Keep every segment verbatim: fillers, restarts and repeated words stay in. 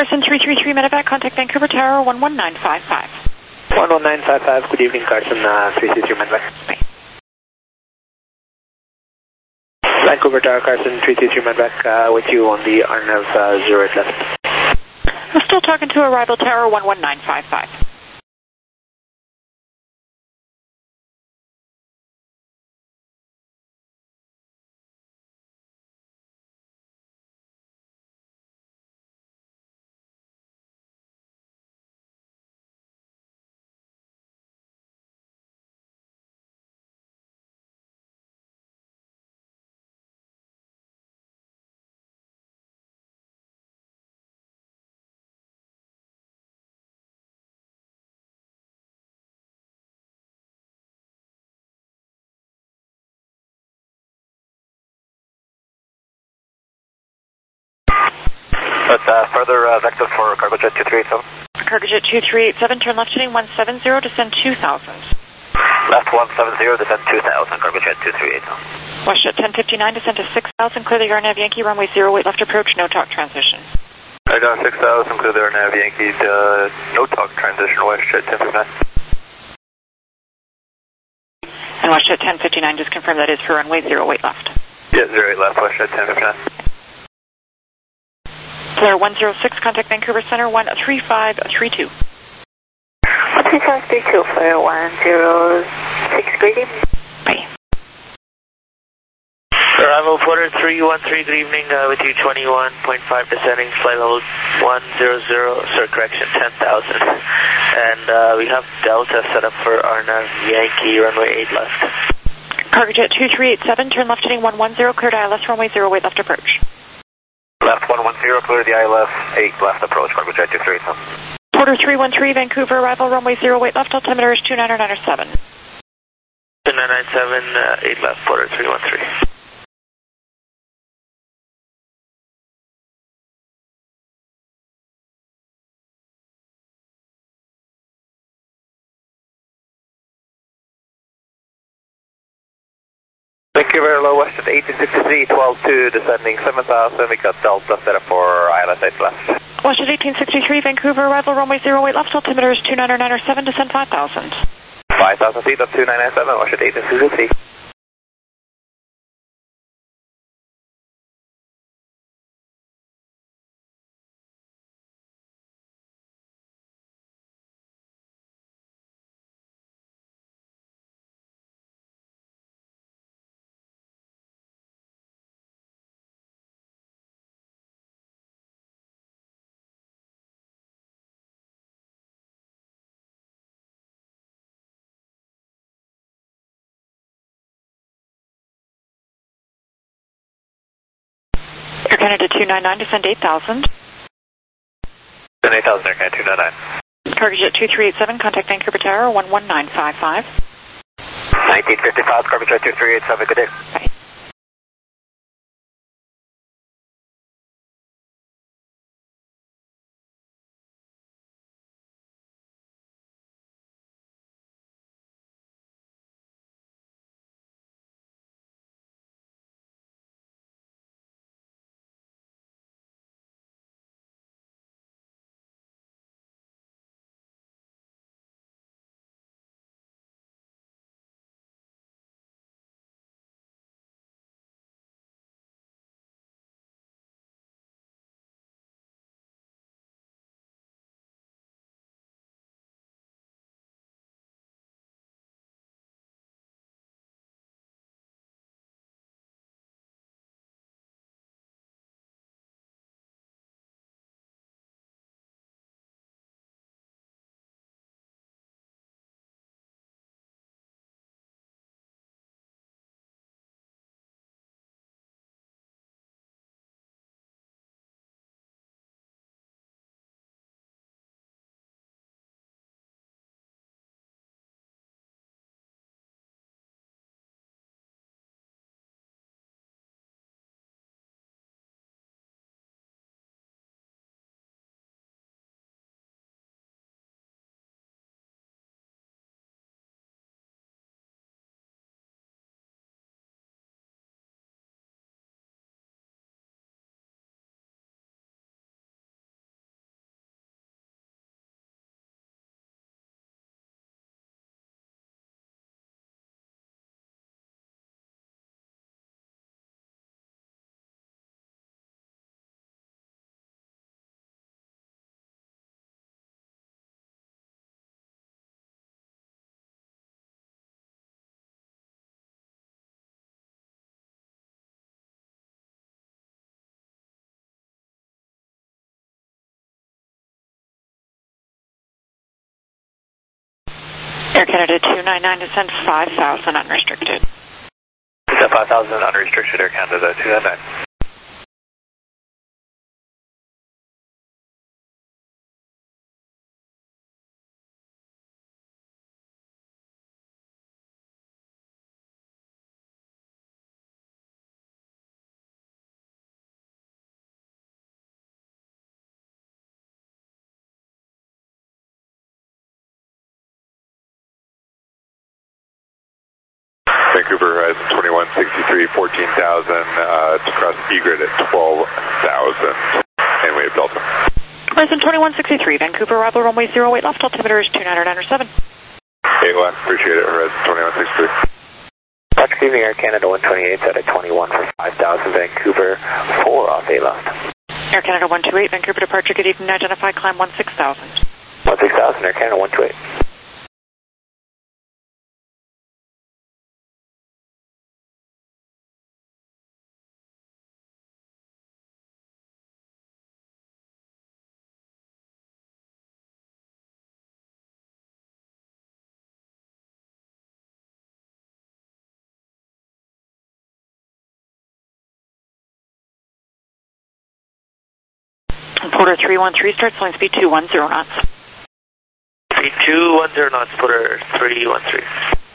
Carson three three three Medevac, contact Vancouver Tower one one nine five five. one one nine five five, good evening Carson uh, three three three Medevac. Bye. Vancouver Tower, Carson three three three Medevac, uh, with you on the Arnav uh, zero eight left. I'm still talking to Arrival Tower one one nine five five. But uh, further uh, vector for Cargojet two three eight seven. Cargojet two three eight seven, turn left heading one seven zero, descend two thousand. Left one seven zero, descend two thousand, Cargojet two three eight seven. WestJet ten fifty-nine, descend to six thousand, clear the Arnav Yankee, runway zero eight left approach, no talk transition. I got six thousand, clear the Arnav Yankee, uh, no talk transition, WestJet ten fifty-nine. And WestJet ten fifty-nine, just confirm that is for runway zero eight left. Yeah, zero eight left, WestJet ten fifty-nine. Flare one zero six, contact Vancouver Center one three five three two. one three five three two, Flare one zero six, greeting. Bye. Arrival Porter three one three, good evening, uh, with you twenty-one point five descending, flight level one zero zero, sir, correction, ten thousand. And uh, we have Delta set up for Arnav Yankee, runway eight left. Cargojet two three eight seven, turn left heading one one zero, cleared I L S runway zero eight left approach. Left one one zero, clear the I L S eight left approach, Cargojet two three eight seven. Porter three one three, Vancouver, arrival runway zero eight left, altimeter is two nine nine seven. two nine nine seven, uh, eight left, Porter three one three. Vancouver, low west at eighteen sixty-three, twelve two, descending seven thousand, we got Delta set up for I L S eight left. WestJet eighteen sixty-three, Vancouver, arrival runway zero eight left, altimeter is two nine nine seven, descend five thousand. five thousand feet up two nine nine seven, WestJet eighteen sixty-three. Air Canada two nine nine, descend eight thousand. Descend eight thousand, Air Canada two nine nine. Cargojet two three eight seven, contact Vancouver Tower one one nine five five. nineteen fifty-five, Cargojet two three eight seven, good day. Bye. Air Canada two nine nine, descend five thousand unrestricted. Descend five thousand unrestricted, Air Canada two nine nine. Vancouver Horizon twenty-one sixty-three, fourteen thousand, uh, to cross E-grid at twelve thousand, and we have Delta. Horizon twenty-one sixty-three, Vancouver, arrival runway zero eight left, altimeter is two nine nine seven. eight one, appreciate it, Horizon twenty-one sixty-three. Patrick, evening, Air Canada one twenty-eight, out at twenty-one for five thousand, Vancouver, four off eight left. Air Canada one two eight, Vancouver departure, good evening, identify, climb one six thousand. one six thousand, Air Canada one two eight. Porter three one three, start flying speed two one zero knots. Speed two one zero knots, Porter three one three.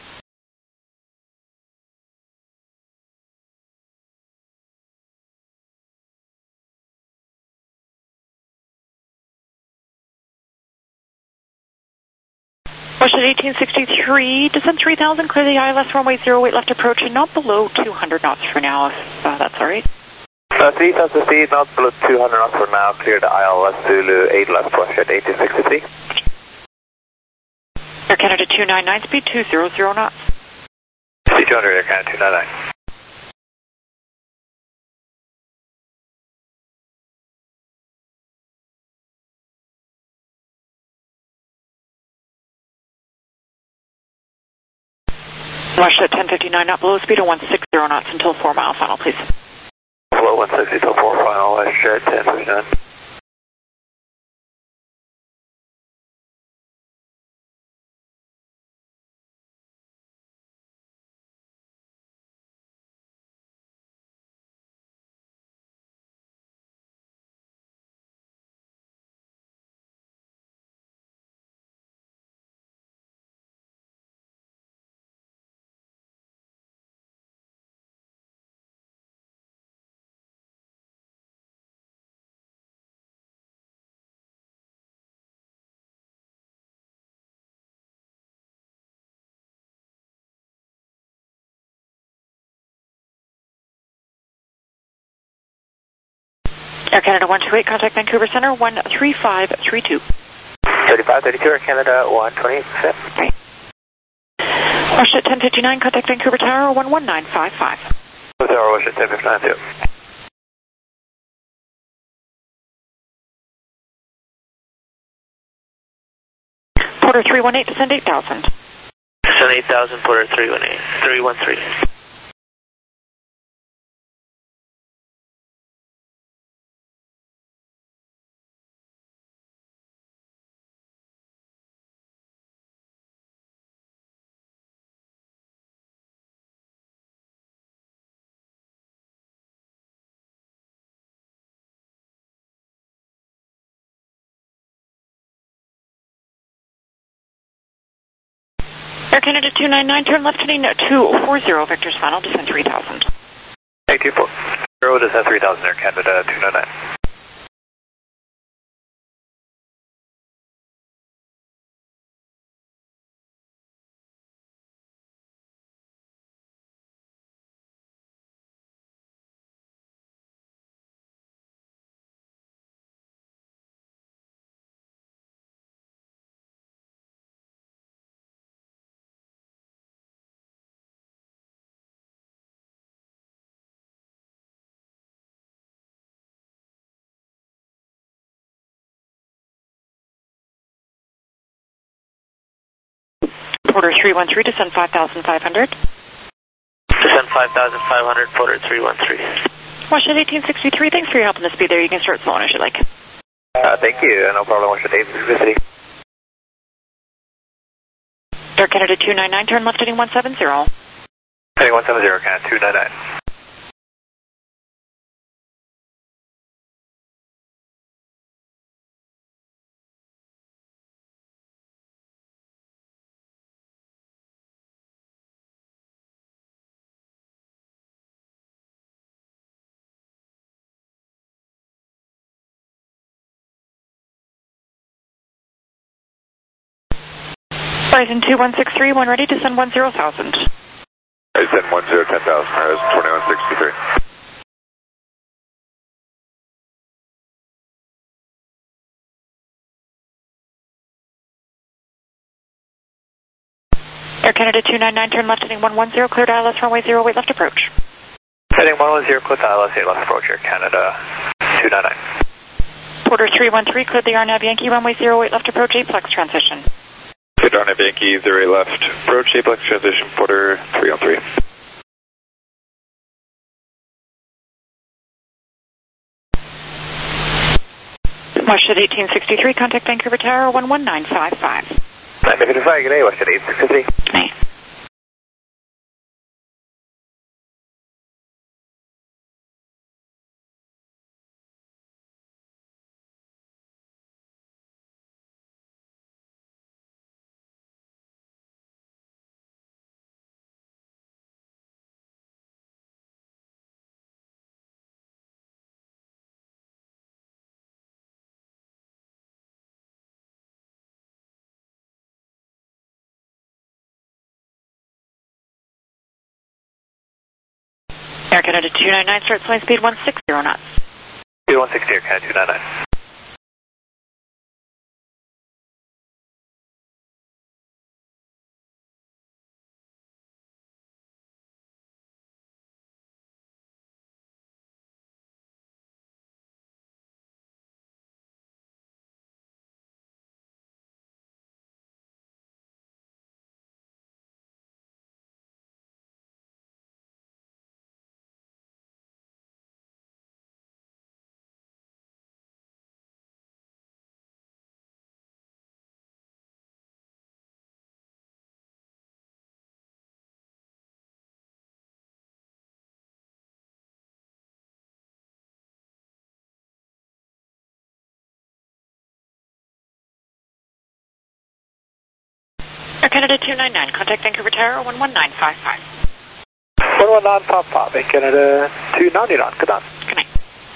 Washington eighteen sixty-three, descend three thousand, clear the I L S runway zero eight left approach, and not below two hundred knots for now, if uh, that's alright. Uh, three thousand feet, not below two hundred knots for now, clear the I L S Zulu eight left, Washington eighteen sixty-three. Air Canada two nine nine, speed two hundred knots. Speed two hundred, Air Canada two nine nine. Russia at ten fifty-nine, not below speed of one sixty knots until four mile final, please. Below one sixty till four final, Russia at ten fifty-nine. Air Canada one two eight, contact Vancouver Center one three five three two. thirty-five thirty-two, Air Canada one twenty-eight, set. Okay. Russia at ten fifty-nine, contact Vancouver Tower one one nine five five. Tower, Russia ten fifty-nine, too. Porter three one eight, descend eight thousand. Descend eight thousand, Porter three one eight, three one three. Air Canada two nine nine, turn left heading two four zero, Victor's final, descend three thousand. eight two four zero, descend three thousand, Air Canada two nine nine. Porter three one three, descend five thousand five hundred. Descend five thousand five hundred, Porter three one three. Washington eighteen sixty-three, thanks for your help in the speed there. You can start slowing as you like. Uh, thank you, no problem, Washington eighteen sixty-three. Air Canada two nine nine, turn left heading one seven zero. Heading one seven zero, Canada two nine nine. Horizon two one six three, one ready to send one zero thousand. I send one zero ten thousand, Horizon twenty-one sixty-three. Air Canada two nine nine, turn left heading one one zero, cleared I L S runway zero eight left approach. Heading one one zero, cleared I L S eight left approach, Air Canada two nine nine. Porter three one three, cleared the Arnav Yankee runway zero eight left approach, Aplex transition. Cleared Arnav Yankee zero eight left approach, Aplex transition, Porter three one three. Westjet eighteen sixty-three, contact Vancouver Tower one one nine five five. nine fifty-five, good day, Westjet eight sixty-three. Nice. Air Canada two nine nine, start flying speed one six zero knots. Speed one sixty, Air Canada two nine nine. Air Canada two nine nine, contact Vancouver Tower one one nine five five. one one nine five five, Air Canada two ninety-nine, good night. Good night.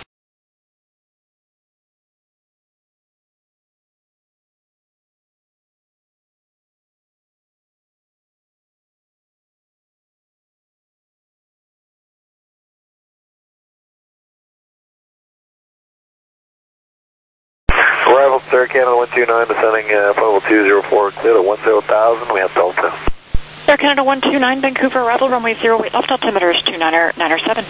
Arrival to Air Canada one two nine, descending uh, level two zero four, clear at one zero thousand, we have Delta. Air Canada one two nine, Vancouver arrival, runway zero eight left, altimeter is two nine seven.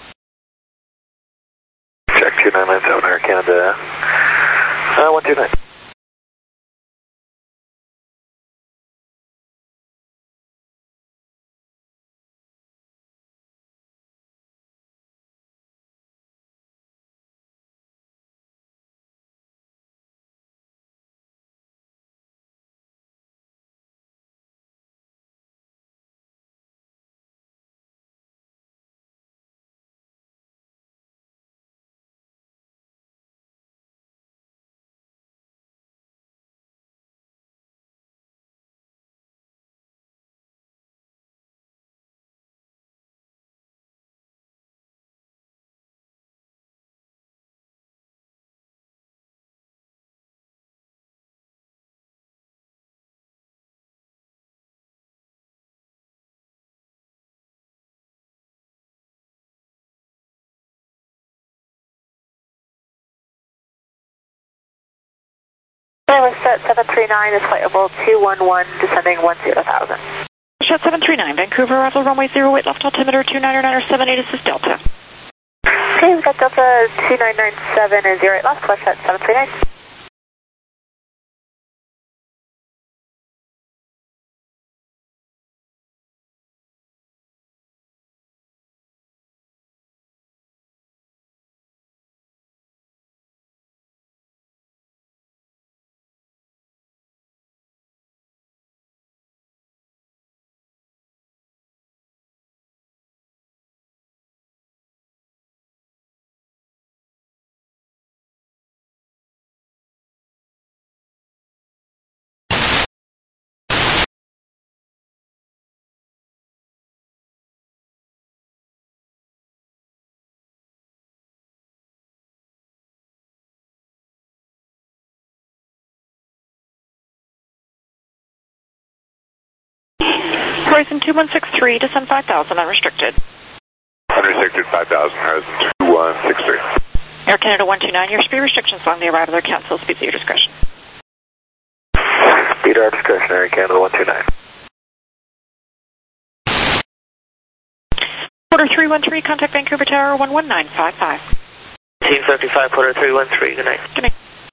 Check two nine nine seven, Air Canada uh, one two nine. Westjet seven three nine is flight level two one one, descending one zero thousand. Westjet seven three nine, Vancouver arrival, runway zero eight left, altimeter two nine nine seven eight, this is Delta. Okay, we've got Delta two nine nine seven and zero eight left, Westjet seven three nine. Horizon two one six three, descend five thousand, unrestricted. Unrestricted five thousand, Horizon two one six three. Air Canada one two nine, your speed restrictions along the arrival are canceled. Speeds at your discretion. Speed our discretion, Air Canada one two nine. Porter three one three, contact Vancouver Tower one one nine five five. Team fifty-five, Porter three one three, good night. Good night.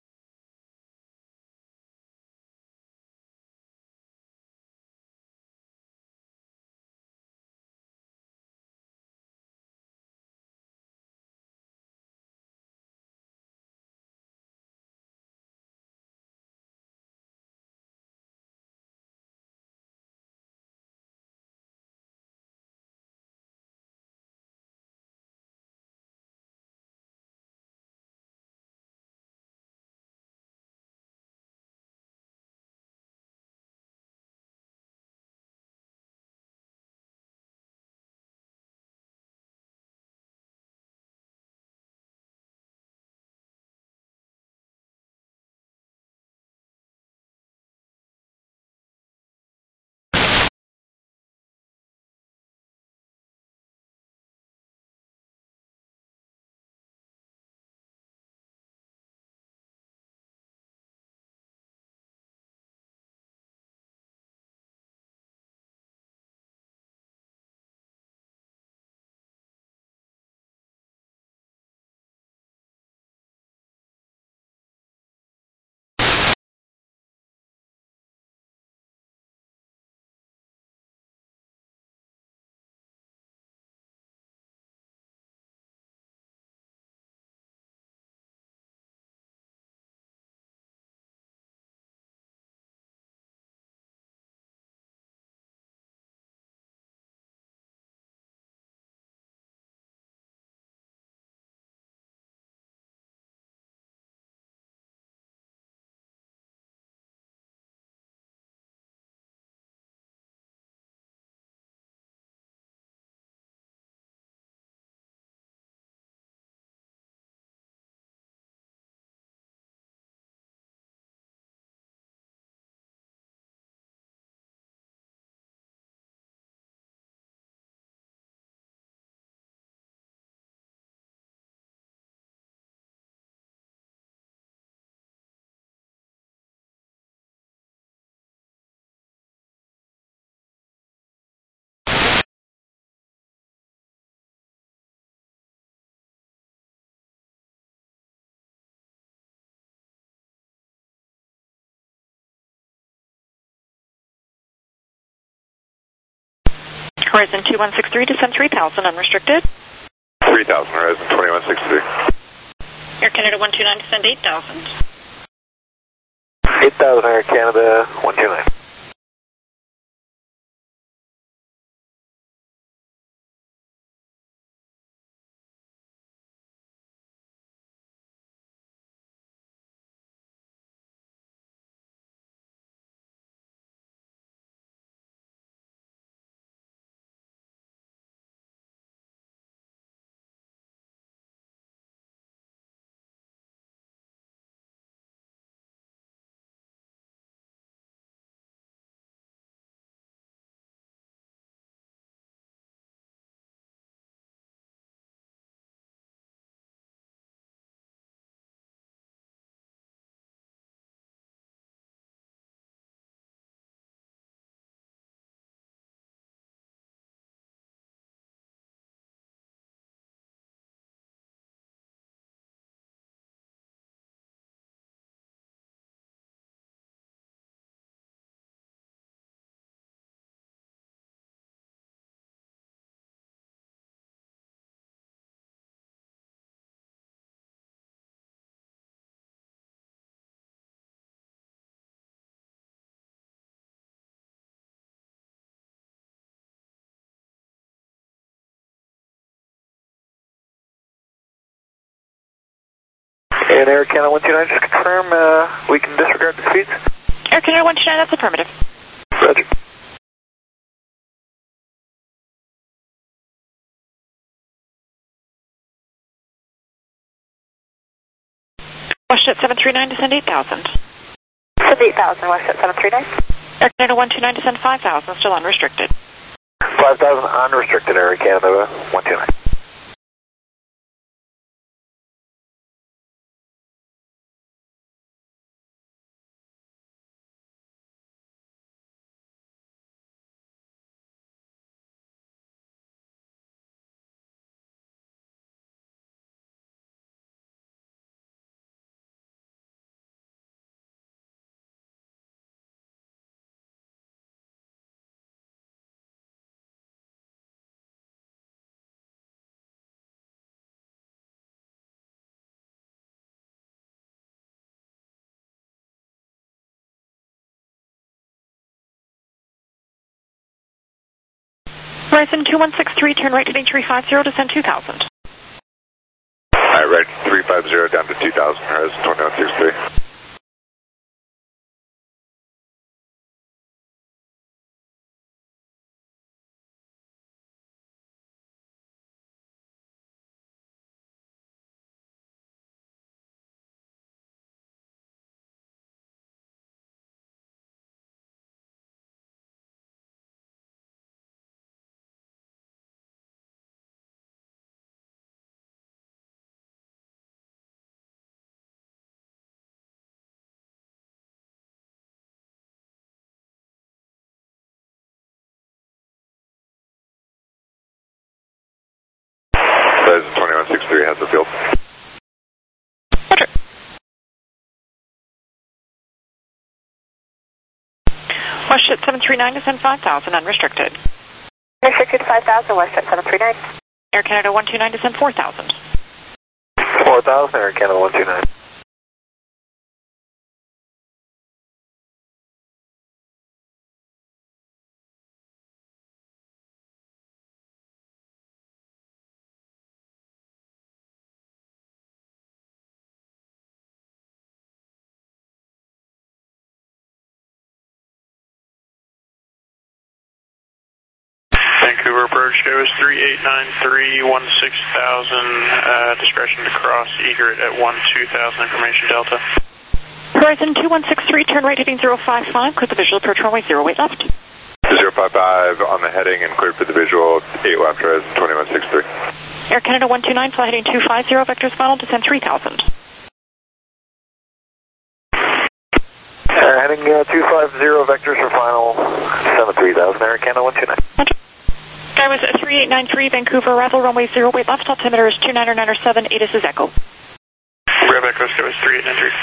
Horizon two one six three, descend three thousand, unrestricted. three thousand, Horizon twenty-one sixty-three. Air Canada one two nine, descend eight thousand. eight thousand, Air Canada one two nine. And Air Canada one two nine, just confirm uh, we can disregard the speeds? Air Canada one two nine, that's affirmative. Roger. WestJet seven three nine, descend eight thousand. Descend eight thousand, WestJet seven three nine. Air Canada one two nine, descend five thousand, still unrestricted. five thousand unrestricted, Air Canada one two nine. Horizon two one six three, turn right heading three five zero, descend two thousand. Alright, right three five zero down to two thousand, Horizon twenty-one sixty-three. Horizon twenty-one sixty-three has the field. Roger. Westjet seven three nine, descend five thousand, unrestricted. Restricted five thousand, Westjet seven three nine. Air Canada one two nine, descend four thousand. four thousand, Air Canada one two nine. Vancouver approach, it was three eight nine three, one six thousand, uh, discretion to cross, egret at one two thousand, information Delta. Horizon two one six three, turn right heading zero five five, clear the visual approach runway zero eight left. zero five five on the heading and cleared for the visual, eight left, Horizon twenty-one sixty-three. Air Canada one two nine, fly heading two five zero, vectors final, descend three thousand. Uh, heading uh, two five zero, vectors for final, seven three thousand, Air Canada one two nine. Sky was three eight nine three, Vancouver, arrival runway zero eight left, altimeter is two nine nine seven, ATIS is Echo. Grab Echo, Sky was three eight nine three.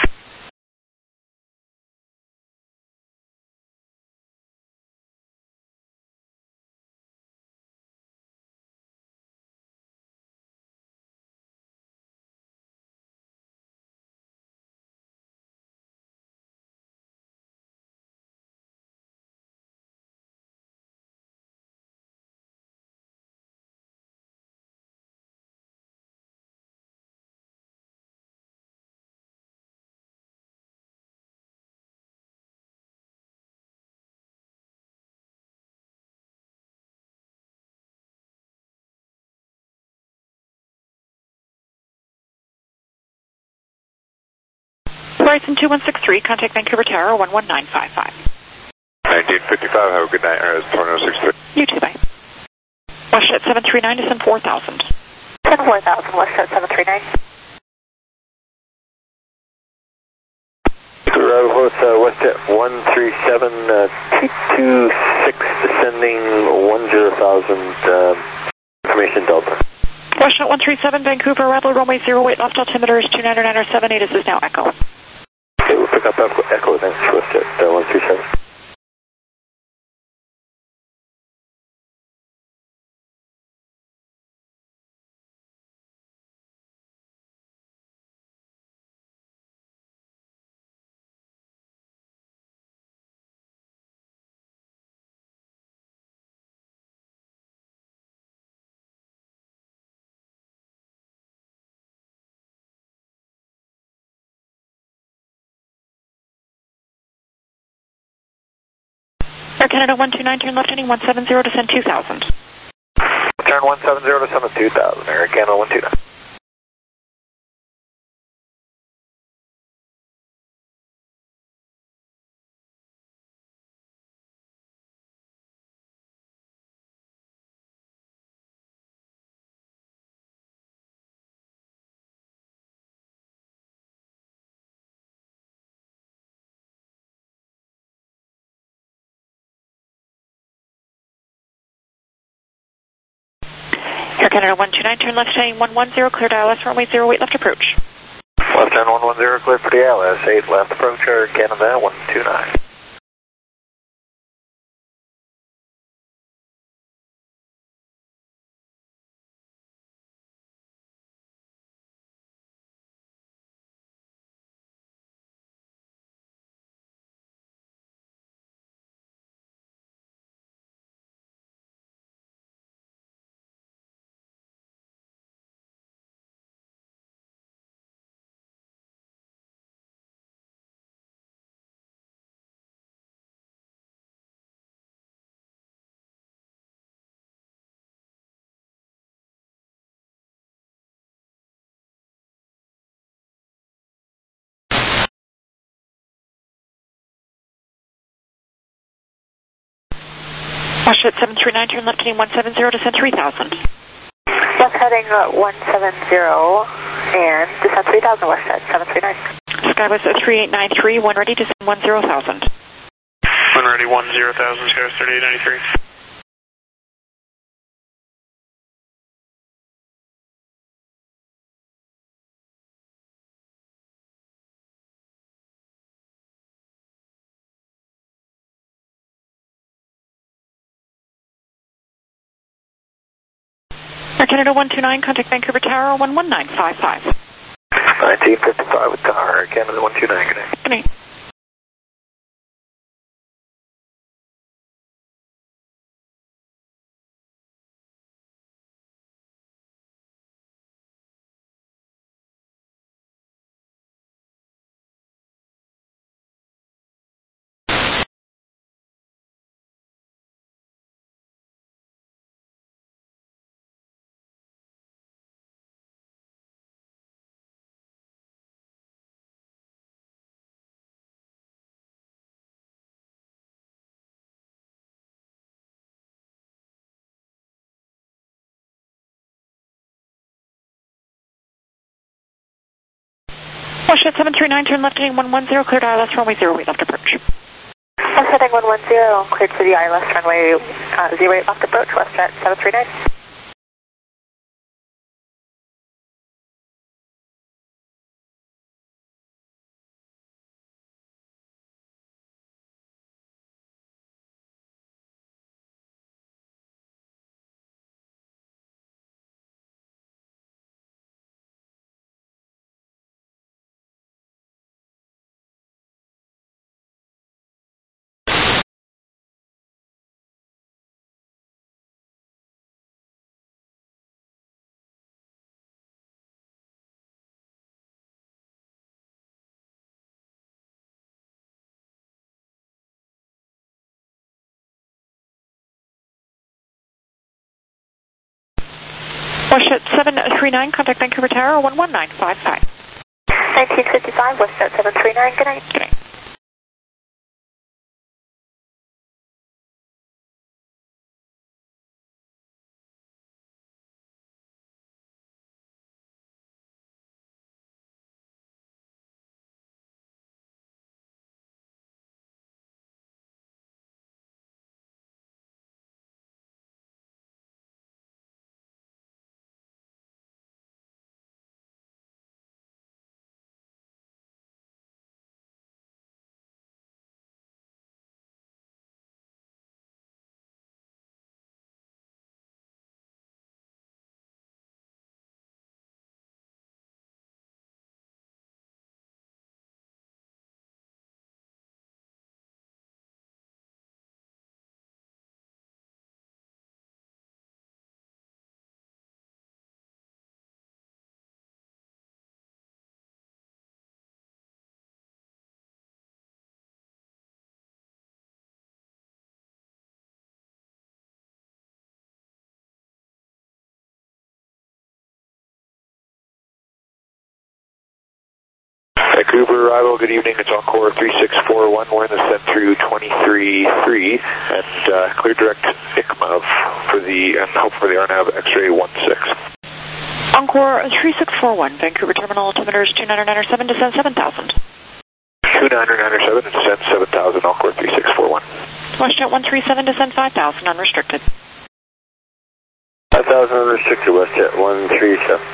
Horizon two one six three, contact Vancouver Tower one one nine five five. nineteen fifty-five, have a good night, Horizon twenty-one sixty-three. You too, bye. Westjet seven three nine, descend four thousand. Descend four thousand, Westjet seven three nine. Arrival with uh, Westjet one three seven, uh, two two six, descending one zero thousand, uh, information Delta. Westjet one three seven, Vancouver, arrival runway zero eight left, altimeter is two nine nine seven, ATIS is now Echo. Okay, we'll pick up Echo, echo then, Westjet uh, one three seven. Air Canada one two nine, turn left heading one seven zero, descend two thousand. Turn one seven zero to summit two thousand, Air Canada one two nine. Canada one two nine, turn left heading one one zero, cleared I L S runway zero eight left approach. Left hand one one zero, clear for the I L S eight, left approach, Air Canada one two nine. Washington seven three nine, turn left heading one seven zero, descend three thousand. Left heading uh, one seven zero and descend three thousand, west head seven three nine. Skywest three eight nine three, one ready, descend one zero thousand. One ready, one zero thousand, Skywest thirty-eight ninety-three. Air Canada one two nine, contact Vancouver Tower one one nine five five. nineteen fifty-five with Tower, Air Canada one two nine, good night. Good night. Washington seven three nine, turn left heading one one zero, cleared I L S runway zero eight left approach. Left heading one one zero, cleared for the I L S runway uh, zero eight left approach, west jet seven three nine. Washington seven three nine, contact Vancouver Tower one one nine five five. nineteen fifty-five, west jet seven three nine, good night. Good night. Vancouver arrival, good evening, it's Encore three six four one, we're in the send through twenty-three three, and uh, clear direct I C M A for the, and hope for the R NAV X-ray one six. Encore three six four one, Vancouver Terminal, altimeter is two nine nine seven, descend seven thousand. two nine nine seven, descend seven thousand, Encore three six four one. Washington one three seven, descend five thousand, unrestricted. five thousand unrestricted, WestJet one three seven.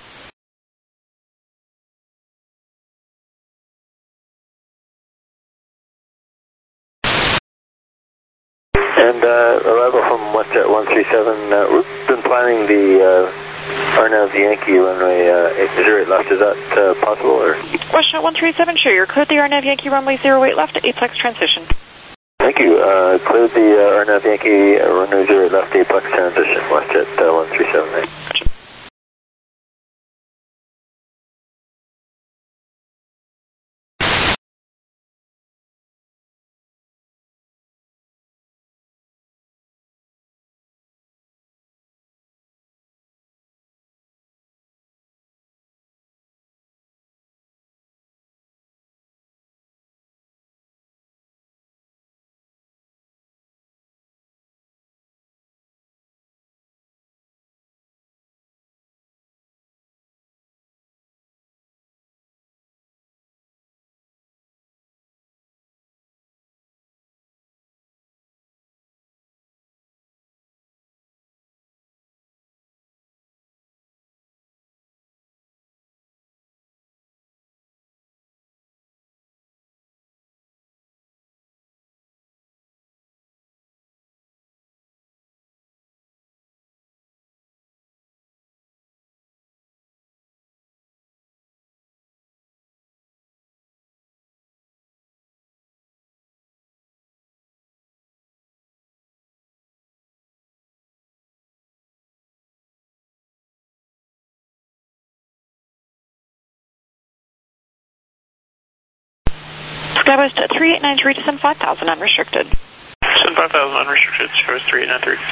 And uh, arrival from WestJet one three seven, uh, we've been planning the uh, R N A V Yankee runway uh, eight zero eight left. Is that uh, possible? Or? WestJet one three seven, sure, you're cleared the R N A V Yankee runway zero eight left, Aplex transition. Thank you. Uh, cleared the uh, R N A V Yankee uh, runway zero eight left, Aplex transition, WestJet uh, one three seven nine. Gotcha. Skywest three eight nine three, descend five thousand unrestricted. Descend five thousand unrestricted, Skywest three eight nine three.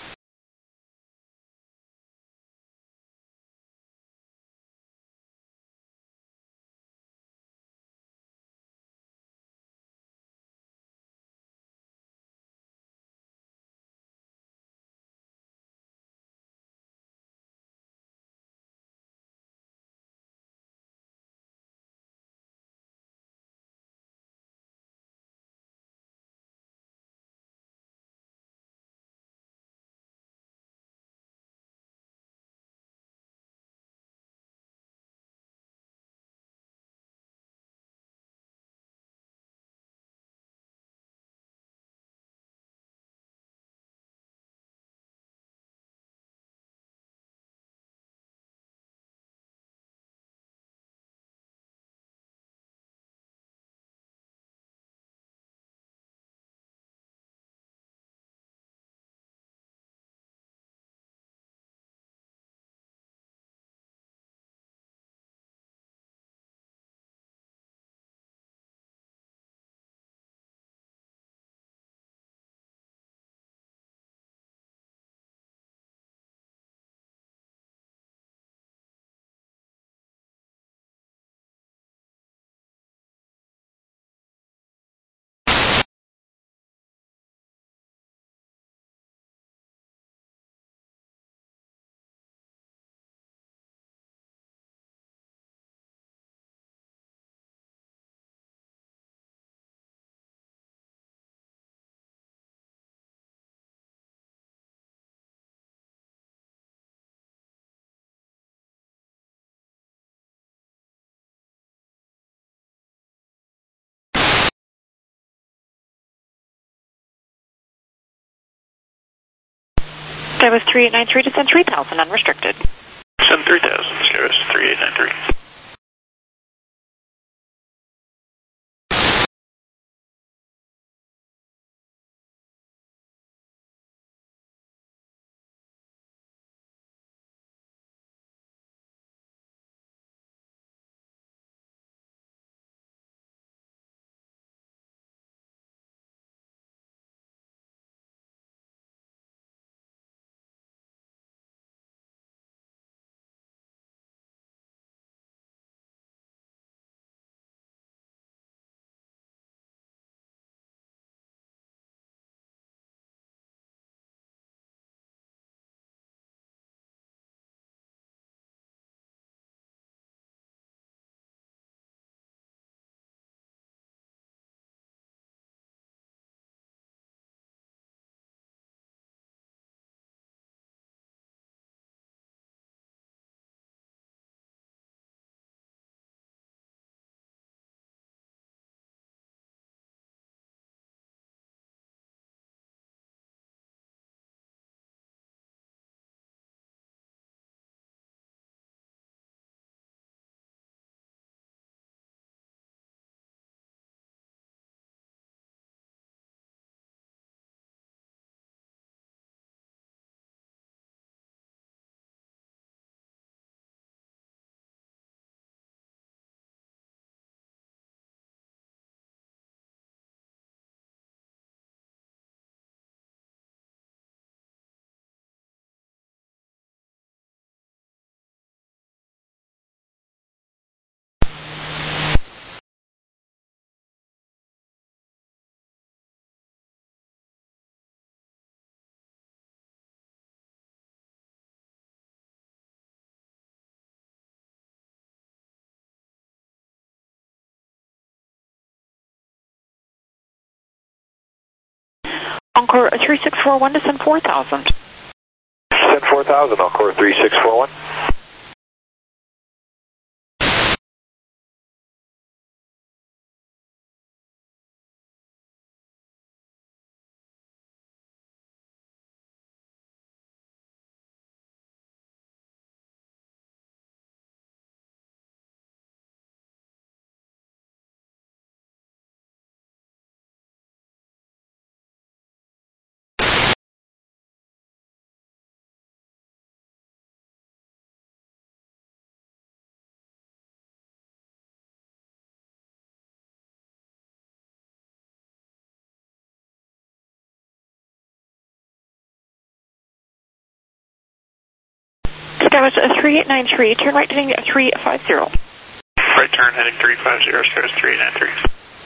Skywest three eight nine three, descend three thousand unrestricted. Descend three thousand, Skywest three eight nine three. Encore three six four one, descend four thousand. Descend four thousand, Encore three six four one. Skywest three eight nine three, turn right heading three five zero. Right turn heading three five zero, Skywest three eight nine three.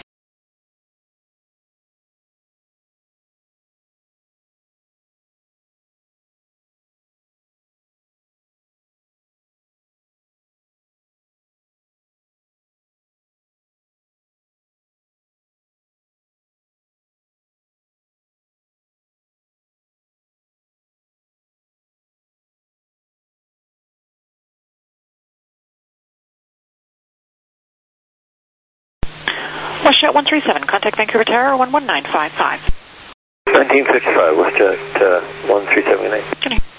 WestJet one three seven, contact Vancouver Tower one one nine five five. nineteen fifty-five, WestJet uh, one three seven eight. Good night.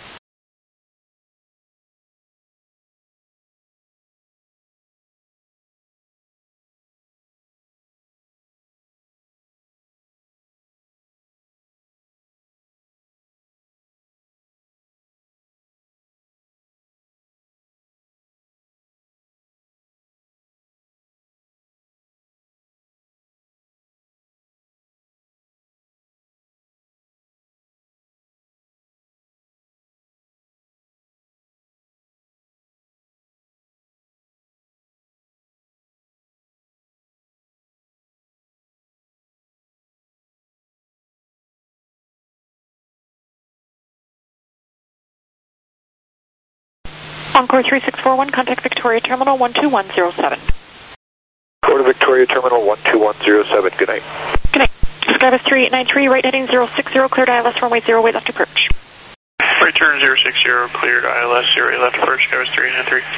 Encore three six four one, contact Victoria Terminal one two one zero seven. Go to Victoria Terminal one two one zero seven, good night. Good night. Skywest three eight nine three, right heading zero six zero, cleared I L S runway zero eight left approach. Right turn zero six zero, cleared I L S zero eight left approach, Skywest three eight nine three.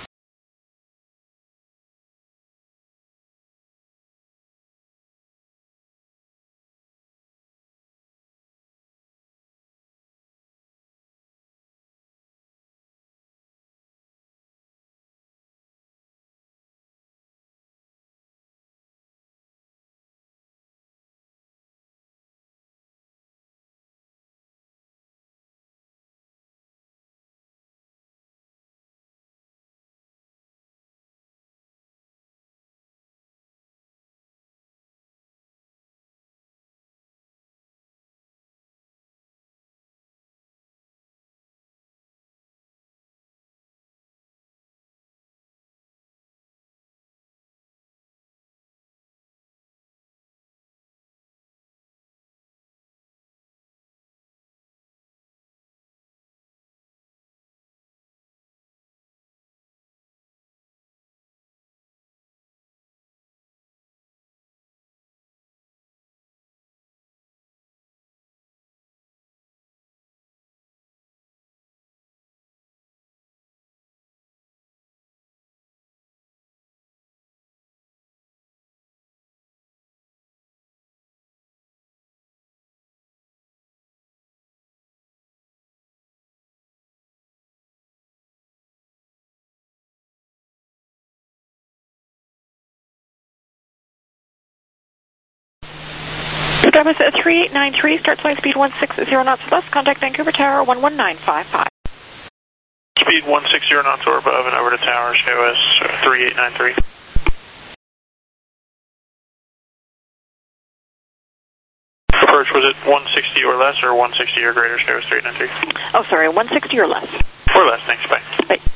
Skywest three eight nine three, start flight speed one six zero knots or less, contact Vancouver Tower one one nine five five. Speed one six zero knots or above and over to tower, Skywest three eight nine three. Approach, was it one sixty or less or one sixty or greater, Skywest three eight nine three? Oh, sorry, one sixty or less. Or less, thanks, bye. Bye.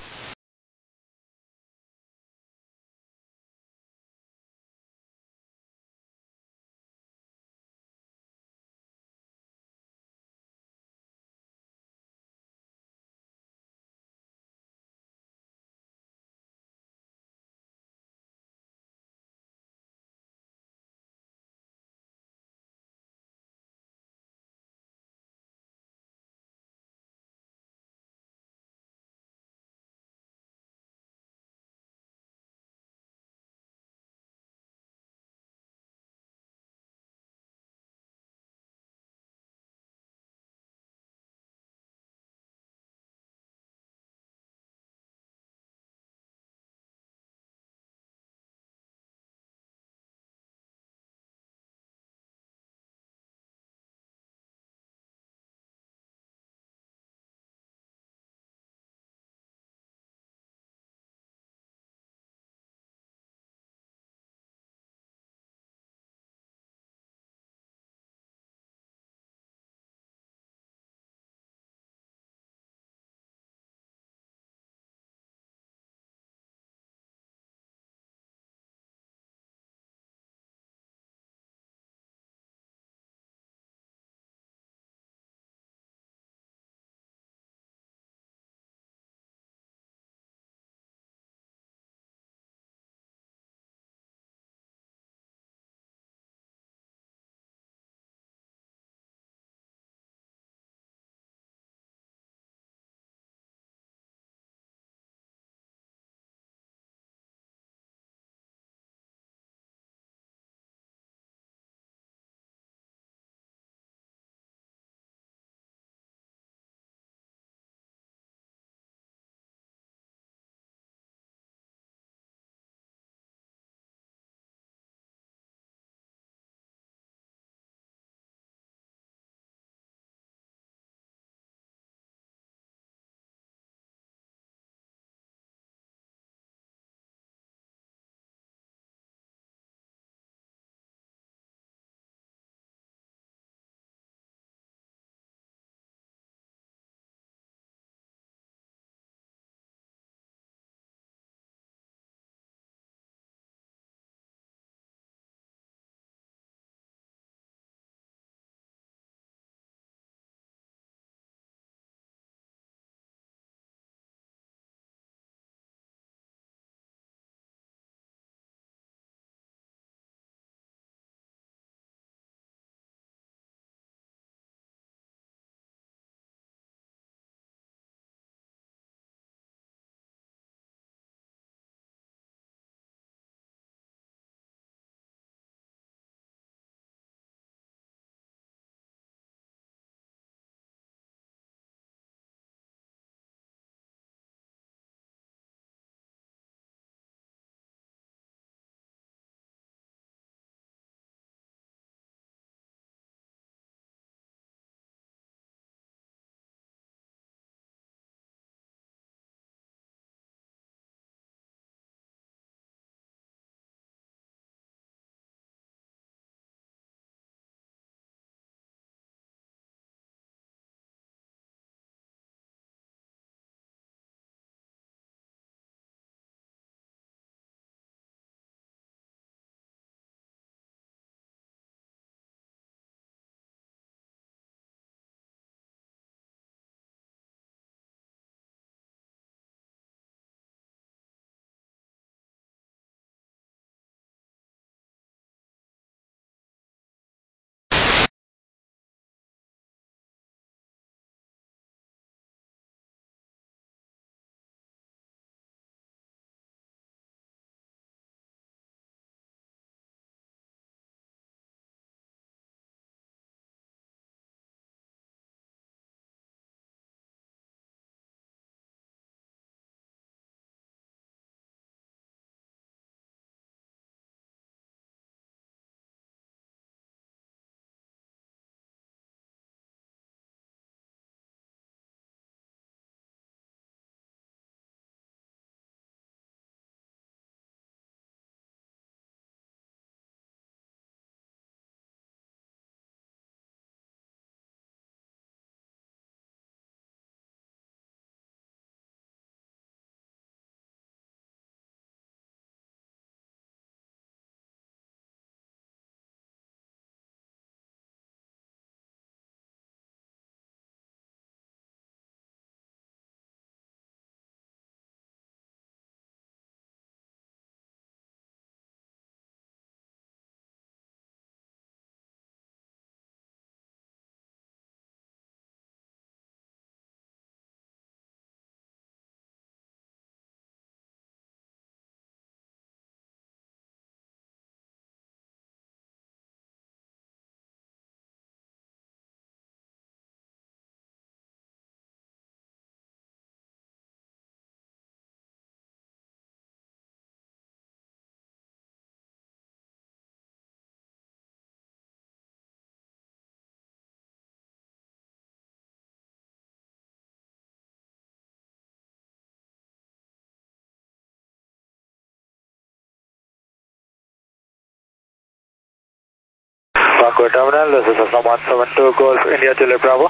Vancouver Terminal, this is Cessna one seven two Golf India Juliet Bravo.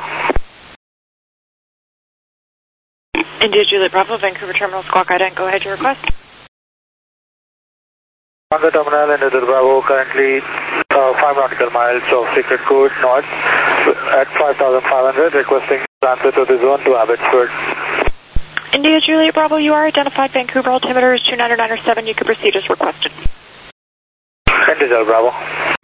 India Juliet Bravo, Vancouver Terminal, Squawk Ident, go ahead, your request. Vancouver Terminal, India Juliet Bravo, currently uh, five nautical miles of secret code north at five thousand five hundred, requesting transfer to the zone to Abbotsford. India Juliet Bravo, you are identified. Vancouver altimeter is two nine nine seven. You can proceed as requested. India Juliet Bravo.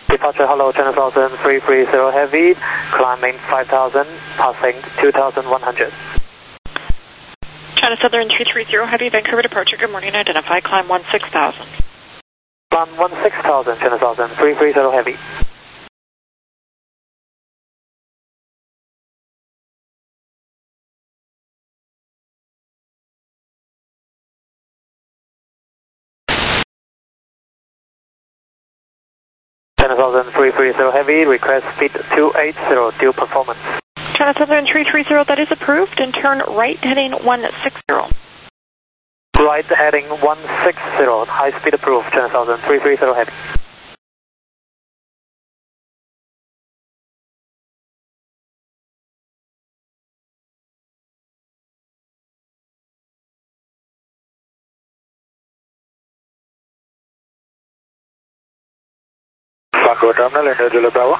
Departure, hello, ten thousand, three three zero heavy, climbing five thousand, passing two thousand one hundred. China Southern three three zero heavy, Vancouver departure, good morning, identify, climb one six thousand. Climb one six thousand, ten thousand, three three zero heavy. ten thousand, three three zero heavy, request speed two eighty, due performance. China Southern three three zero, that is approved, and turn right heading one six zero. Right heading one six zero, high speed approved, ten thousand, three three zero heavy. Vancouver Terminal, India Zulu Bravo.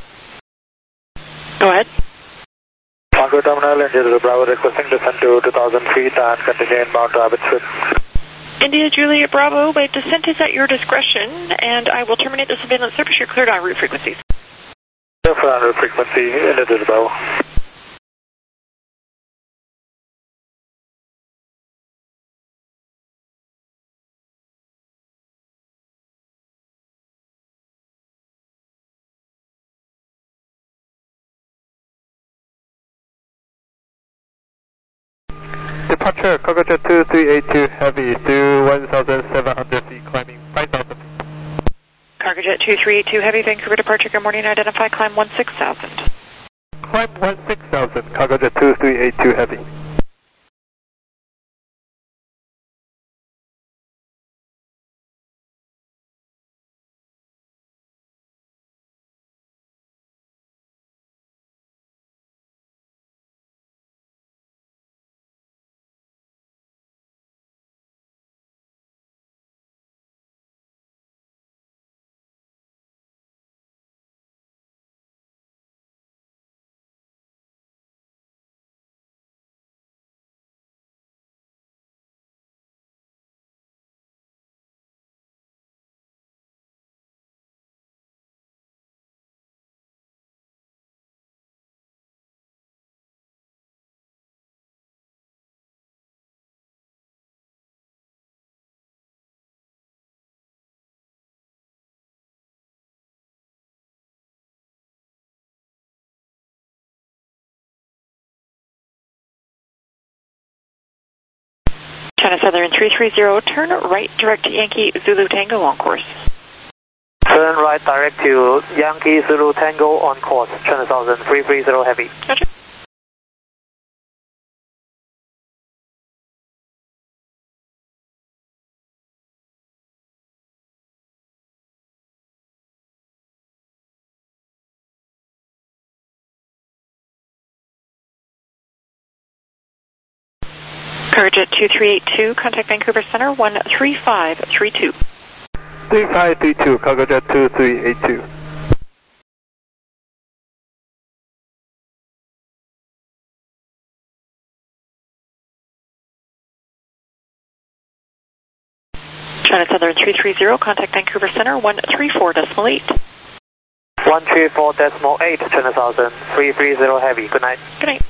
Go ahead. Vancouver Terminal, India Zulu Bravo, requesting descent to two thousand feet and continue inbound to Abbotsford. India Juliet Bravo, by descent is at your discretion, and I will terminate the surveillance service. You're cleared on route frequencies. Clear for en route frequency, India Zulu Bravo. Departure, Cargojet two three eight two heavy to one thousand seven hundred feet, climbing five thousand. Cargojet two three eight two heavy, Vancouver departure, good morning, identify, climb one six thousand. Climb one six thousand, Cargojet two three eight two heavy. China Southern three three zero, turn right direct to Yankee Zulu Tango on course. Turn right direct to Yankee Zulu Tango on course, China Southern three three zero heavy. Gotcha. Cargojet two three eight two, contact Vancouver Center one three five three two. three five three two, Cargojet two three eight two. China Southern three three zero, contact Vancouver Center one three four decimal eight. one three four decimal eight, China Southern three three zero heavy, good night. Good night.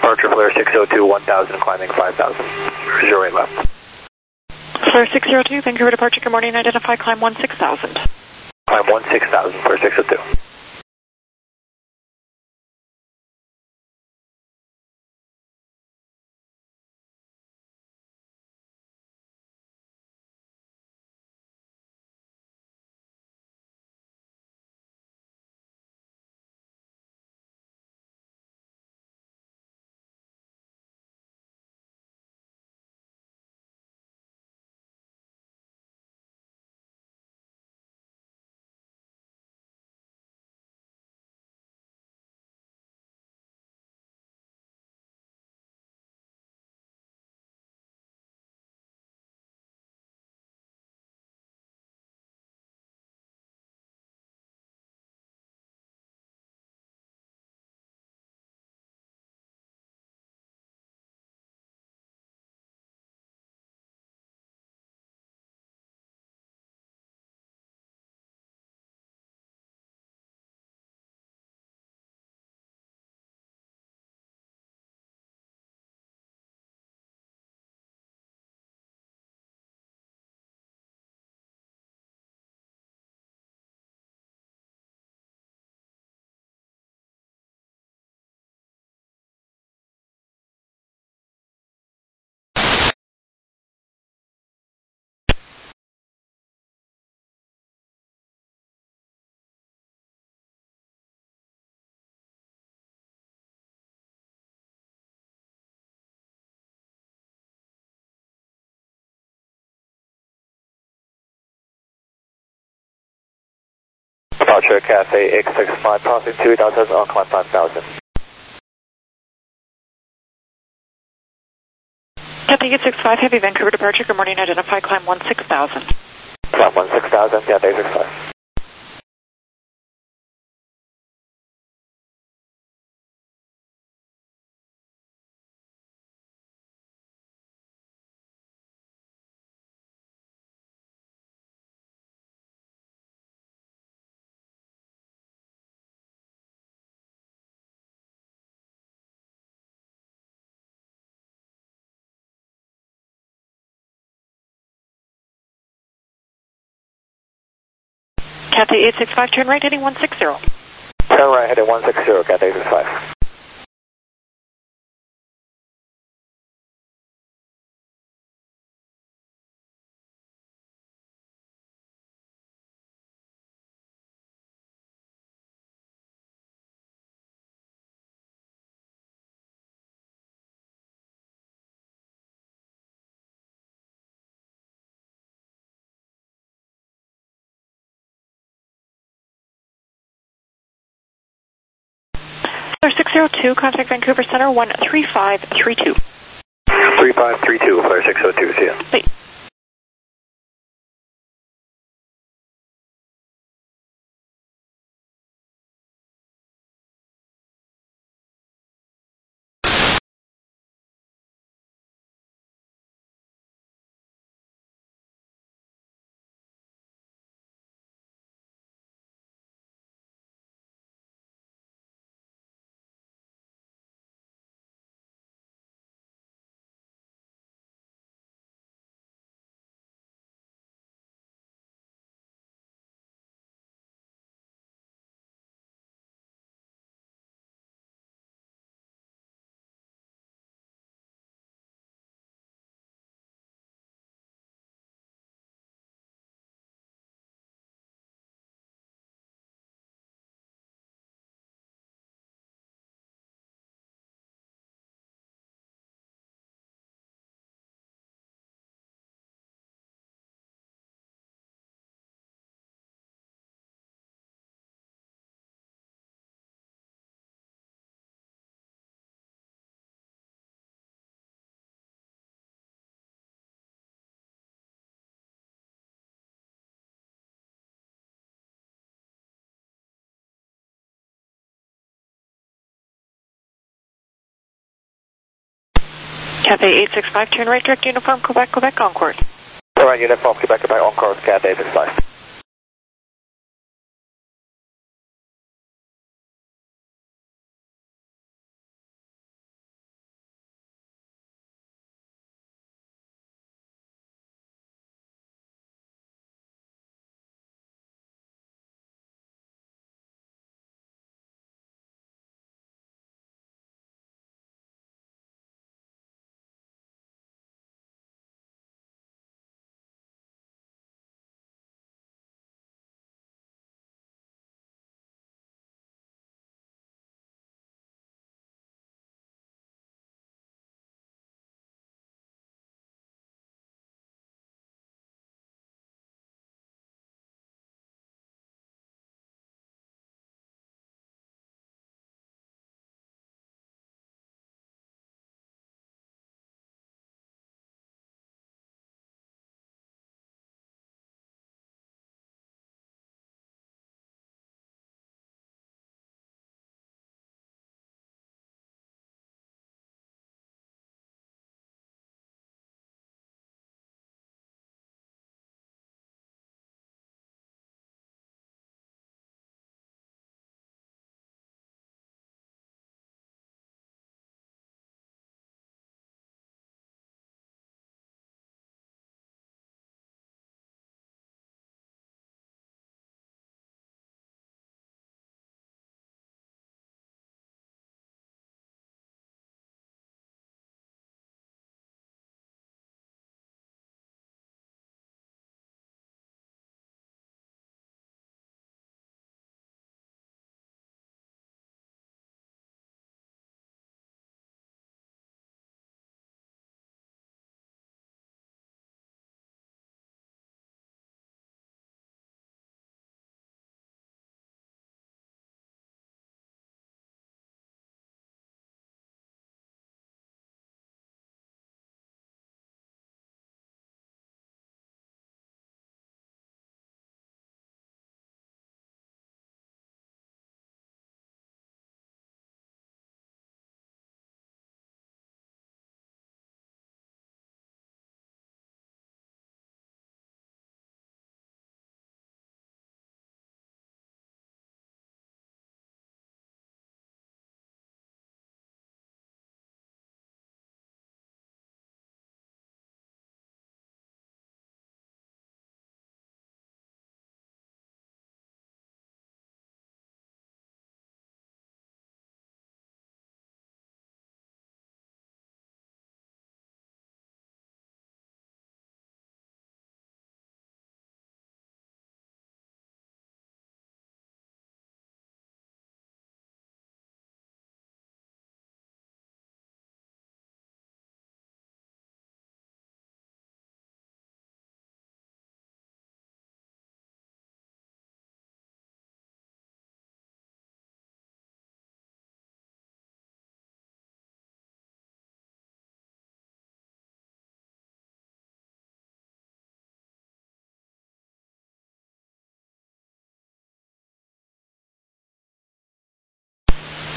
Departure flare six oh two, one thousand, climbing five thousand. zero eight left. Flare six oh two, Vancouver departure, good morning, identify climb one six thousand. Climb one six thousand, flare six oh two. Departure Cathay eight six five, passing two thousand on climb five thousand. Cathay eight six five, heavy Vancouver departure, good morning, identify climb one six thousand. Climb one six thousand, Cathay eight six five. Cathay eight six five, turn right heading one six zero. Turn right heading one six zero, Cathay eight six five. six oh two, contact Vancouver Center one three five three two. three five three two, flare six oh two, see ya. Wait. Cathay eight six five, turn right, direct uniform, Quebec, Quebec, Concord. Turn right, uniform, Quebec, Quebec, Concord, Cathay eight six five.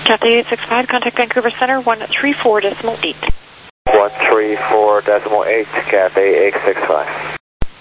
Cathay eight six five, contact Vancouver Center, one three four decimal eight. one three four decimal eight, Cathay eight six five.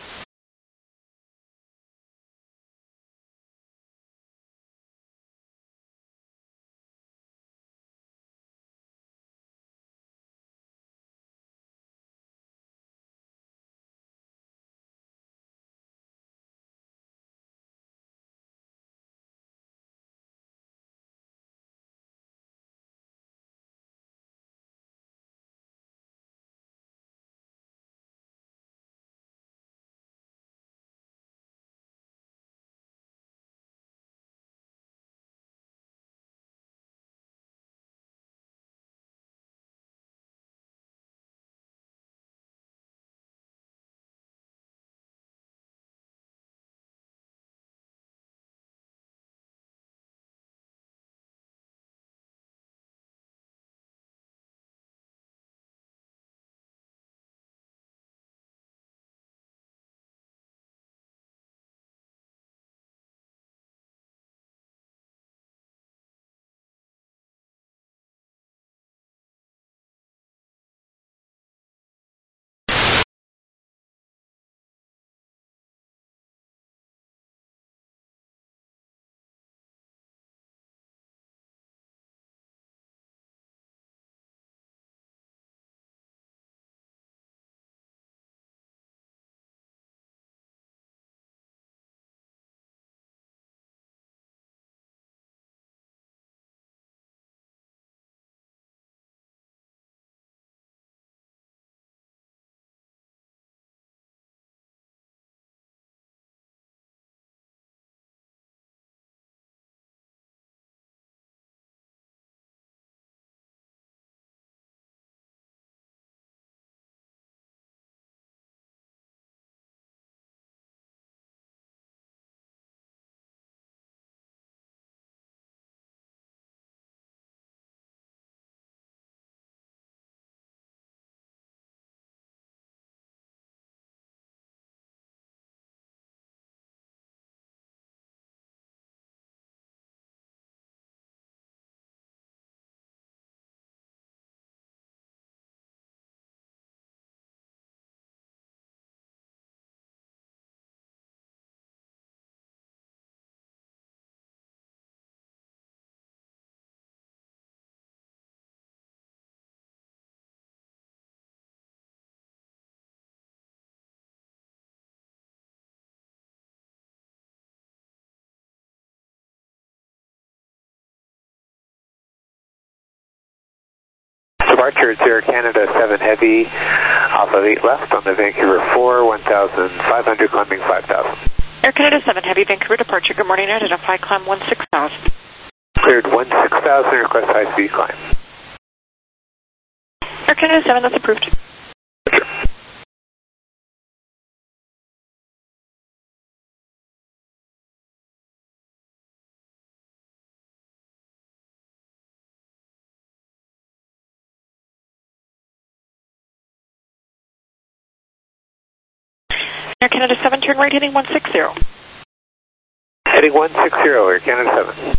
Departure Sierra Canada seven Heavy, Alpha eight left on the Vancouver four, one thousand five hundred, climbing five thousand. Air Canada seven Heavy, Vancouver departure, good morning, identify, climb one six thousand. Cleared one six thousand, request high speed climb. Air Canada seven, that's approved. Air Canada seven, turn right heading one six zero. Heading one six zero, Air Canada seven.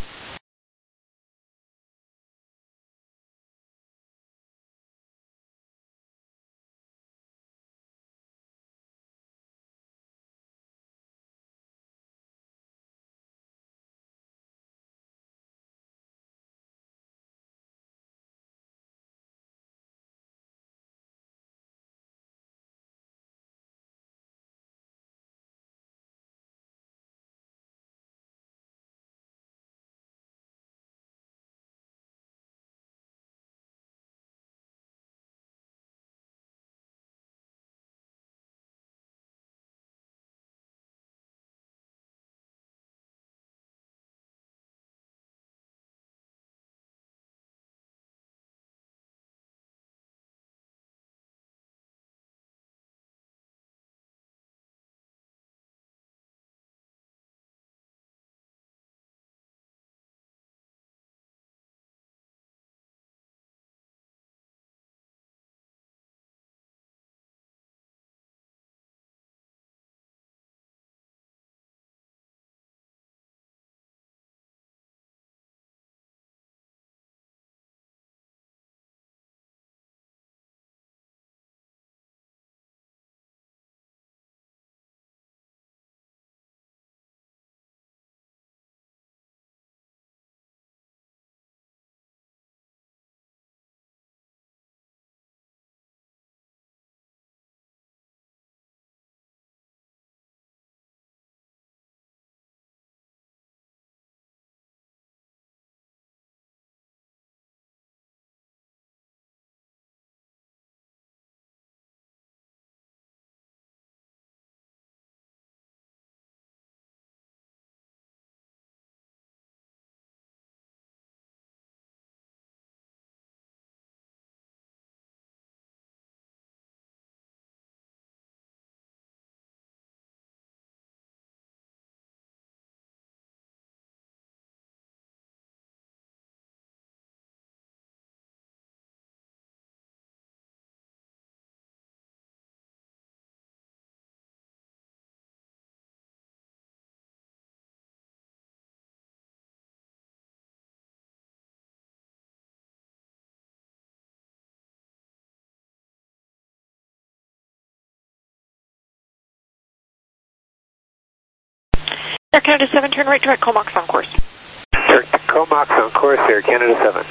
Canada seven, turn right direct Comox on course. Direct Comox on course, Air Canada seven.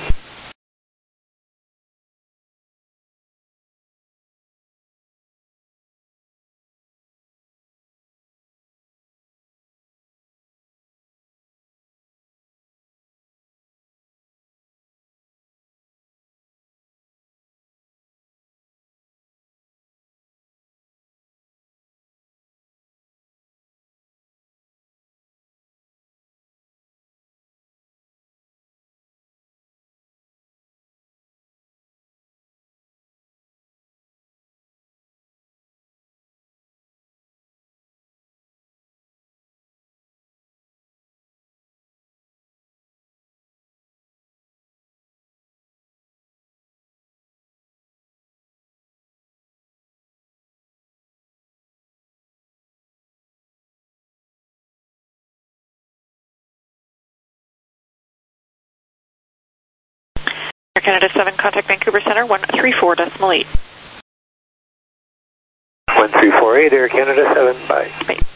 Air Canada seven, contact Vancouver Center, one three four decimal eight. one three four eight, Air Canada seven, bye. Bye.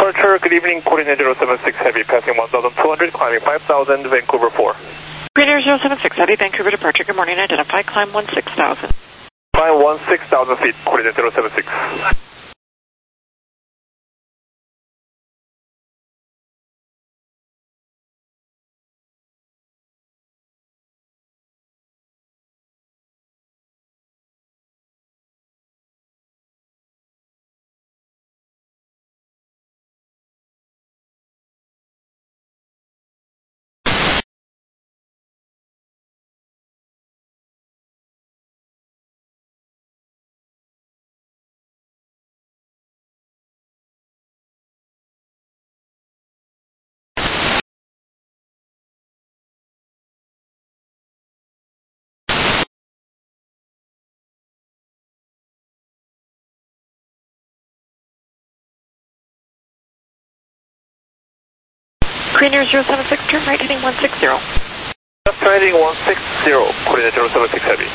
Departure, good evening, coordinate zero seven six Heavy, passing one thousand two hundred, climbing five thousand, Vancouver four. Premier zero seven six Heavy, Vancouver departure, good morning, identify, climb one six thousand. Climb one six thousand feet, coordinate zero seven six. Premier zero seven six, turn right heading one six zero. Left heading one six zero, coordinate zero seven six Heavy.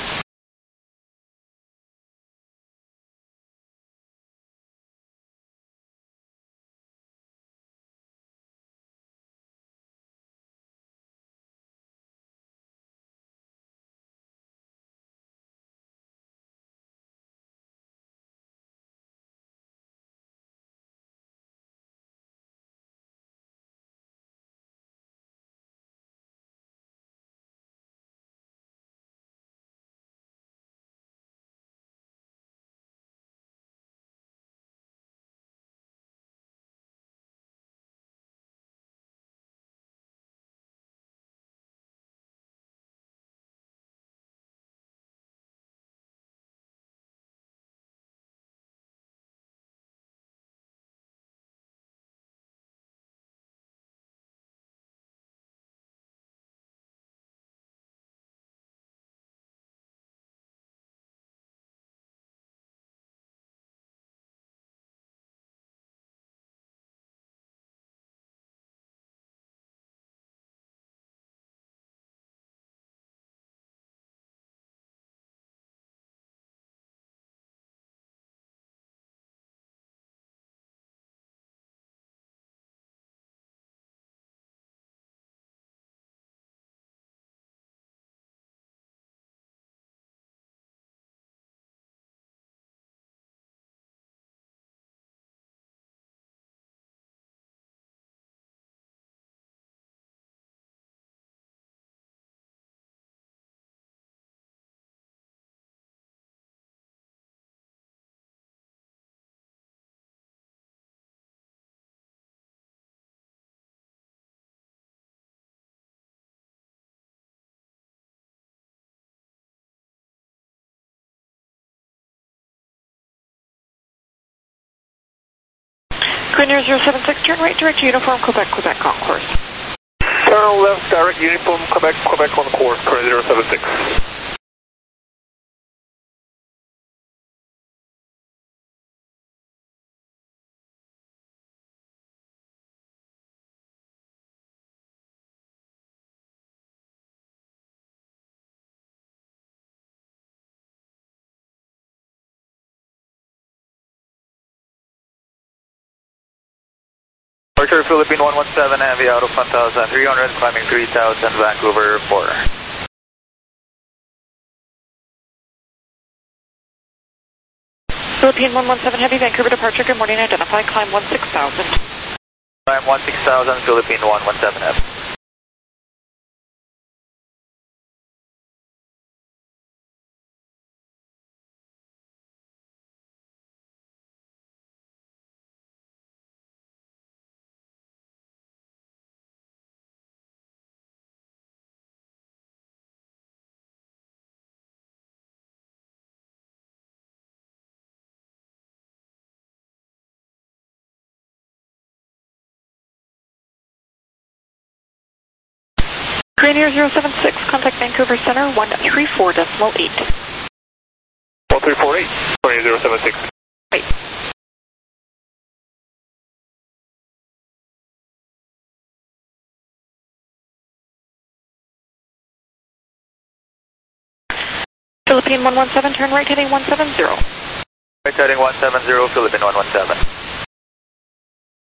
Premier zero seven six, turn right, direct uniform, Quebec, Quebec on course. Turn left, direct uniform, Quebec, Quebec on course, coordinate zero seven six. Departure Philippine one one seven Heavy out of one thousand three hundred, climbing three thousand, Vancouver four. Philippine one one seven Heavy, Vancouver departure, good morning, identify, climb one six thousand. Climb one six thousand, Philippine one one seven Heavy. Premier zero seven six, contact Vancouver Center, one three four decimal eight. one three four eight, coordinate zero seven six. Right. Philippine one one seven, turn right heading one seven zero. Right heading one seven zero, Philippine one one seven.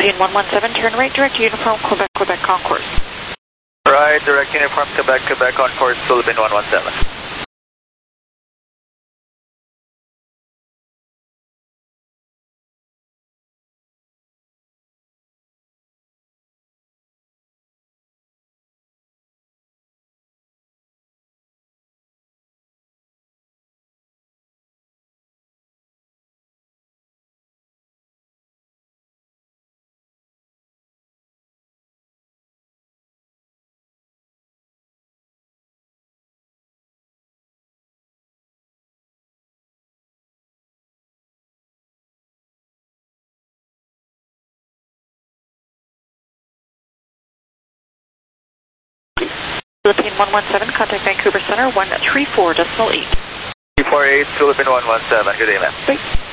Philippine one one seven, turn right, direct uniform, Quebec, Quebec Concourse. Right, direct uniform, Quebec, Quebec on course, Philippine one one seven. Philippine one one seven, contact Vancouver Center, one three four decimal eight. three four eight, Philippine one one seven, good evening. Bye.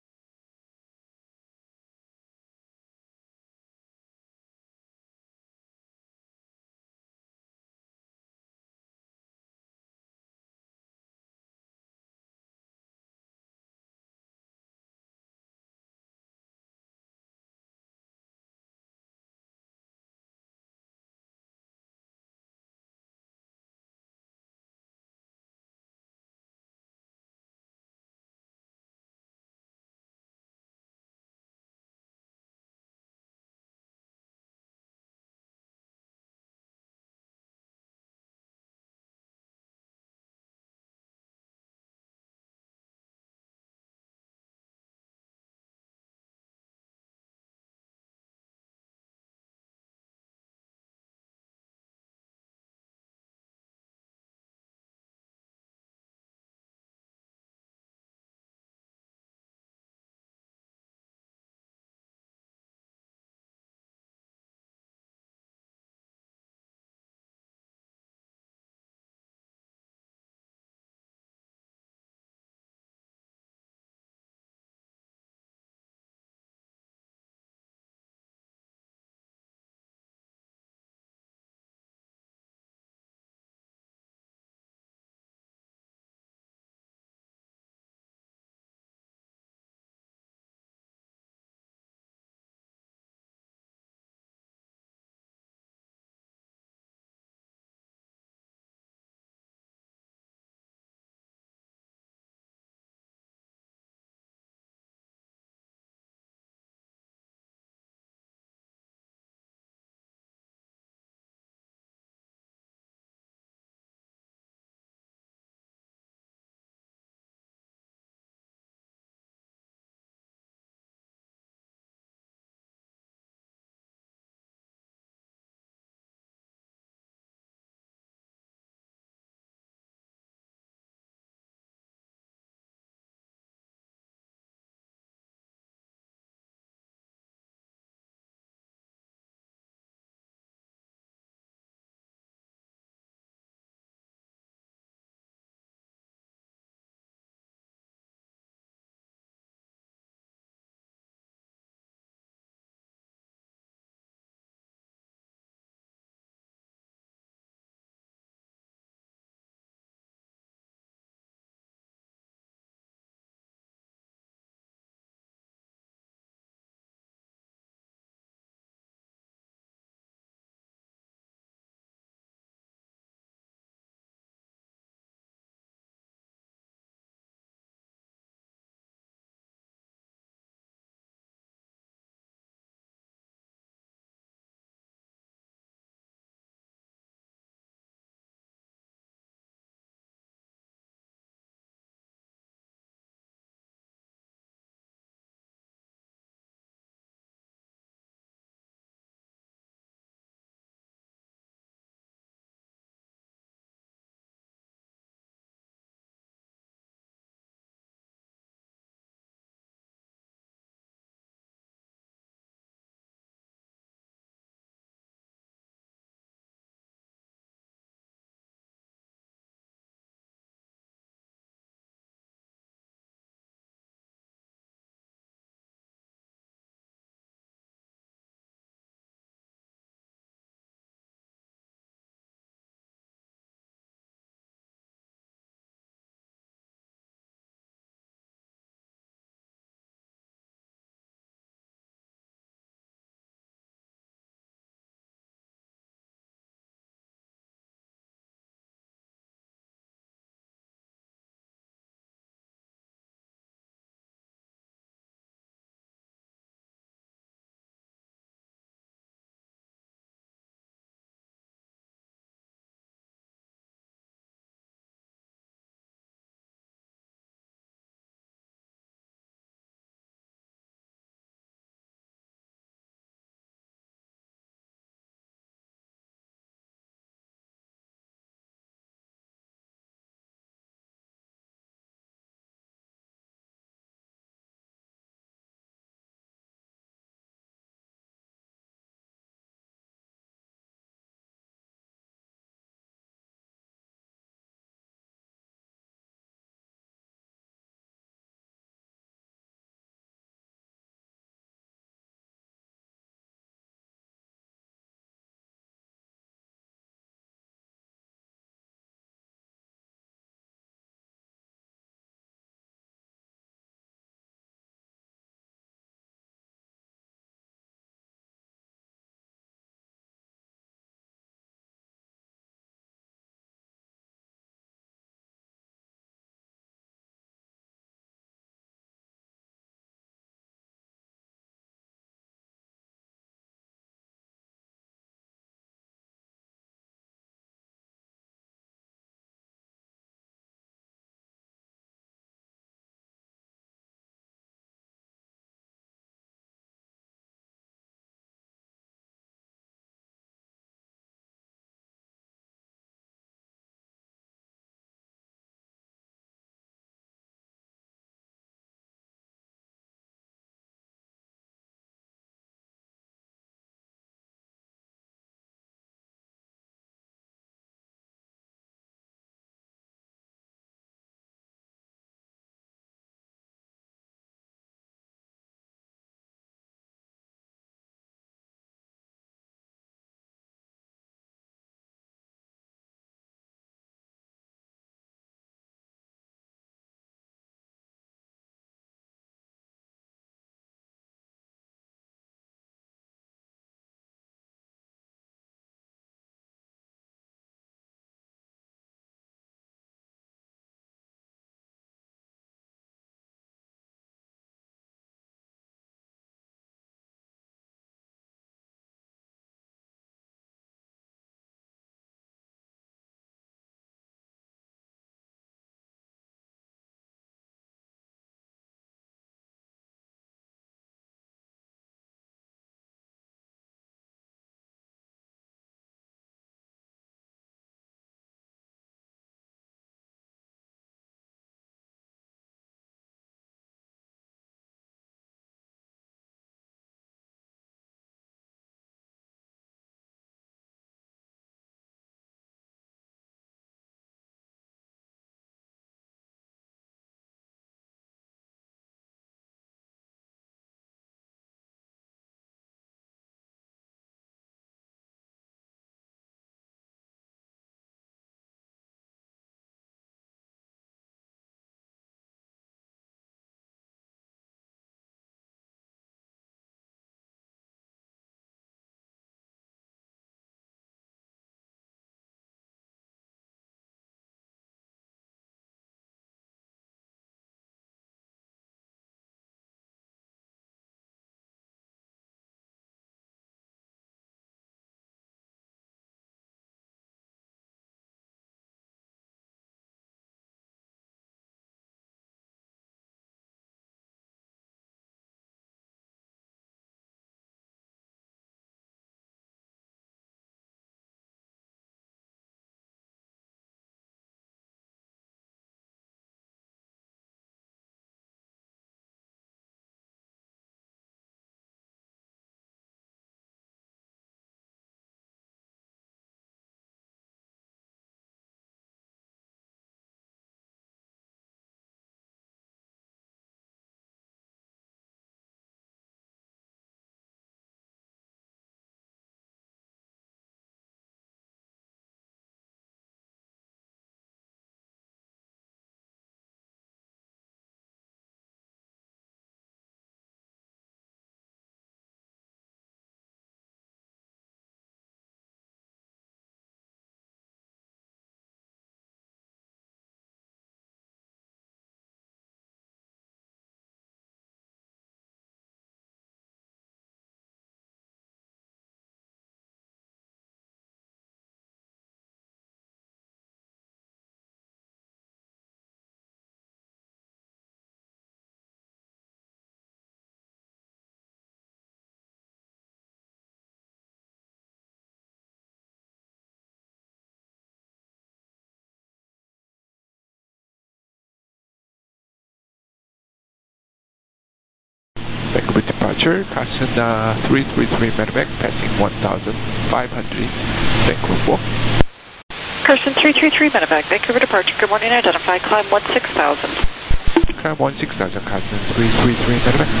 Vancouver departure, Carson uh, three three three medevac, passing one thousand five hundred, Vancouver four. Carson three three three medevac, Vancouver departure, good morning, identify, climb one six thousand. Climb one six thousand, Carson three three three medevac.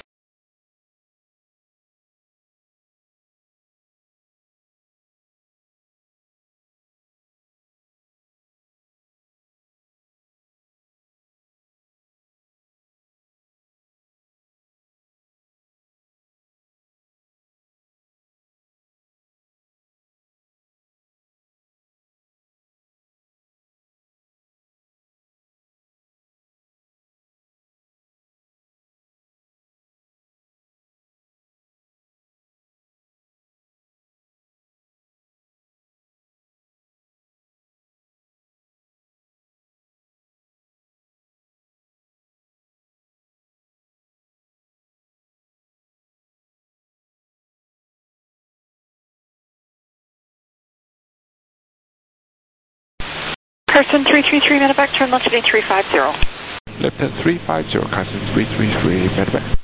Carson three three three medevac, turn left at three five zero. Left at three five zero, Carson three three three medevac.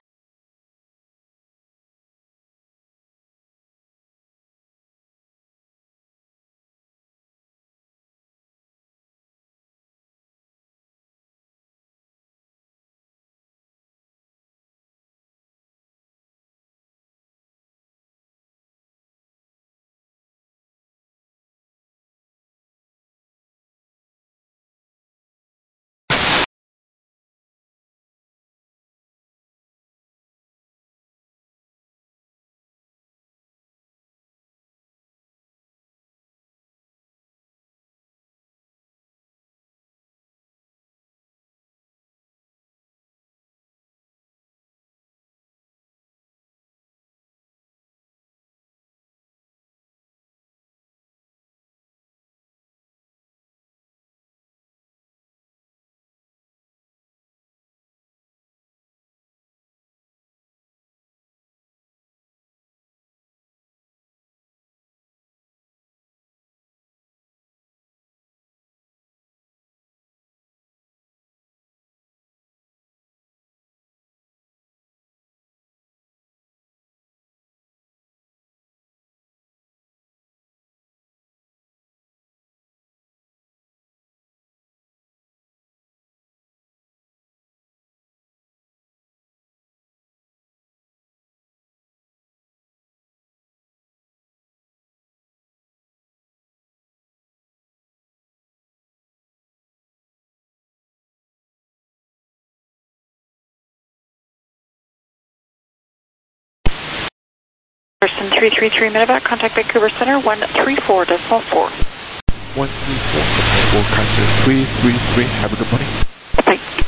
Carson three three three medevac, contact Vancouver Center one three four decimal four. one three four decimal four, Carson three three three, have a good morning. Bye.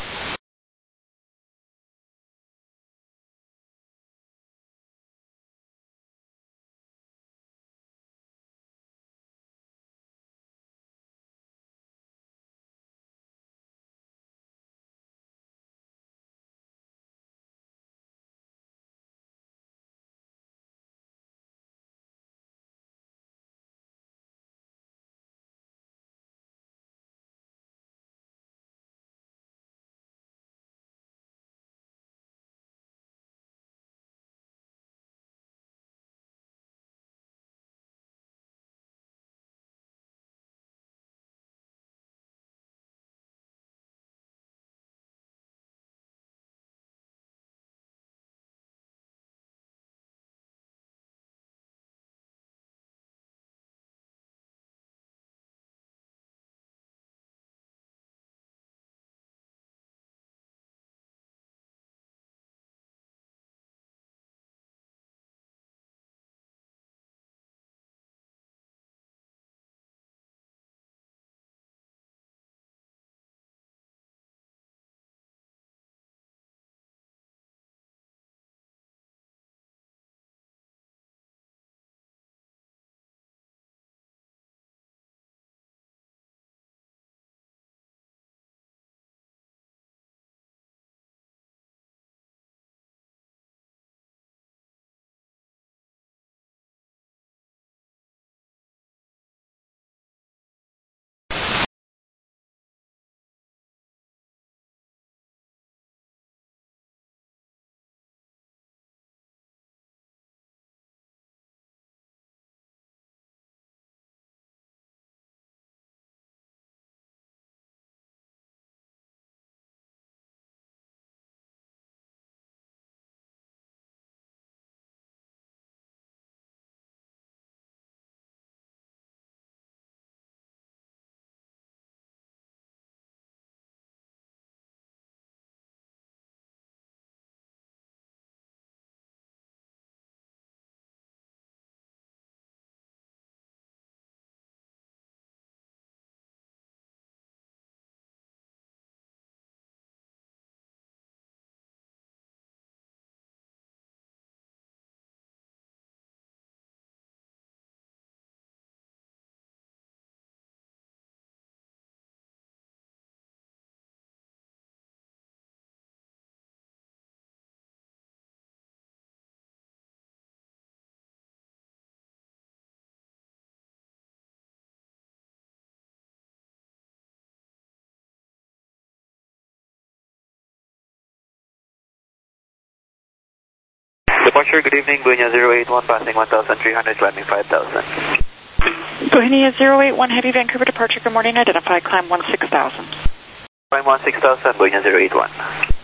departure, good evening, Buena zero eight one, passing one thousand three hundred, climbing five thousand. Buena zero eight one Heavy, Vancouver departure, good morning, identify, climb one six thousand. Climb one six thousand, Buena zero eight one.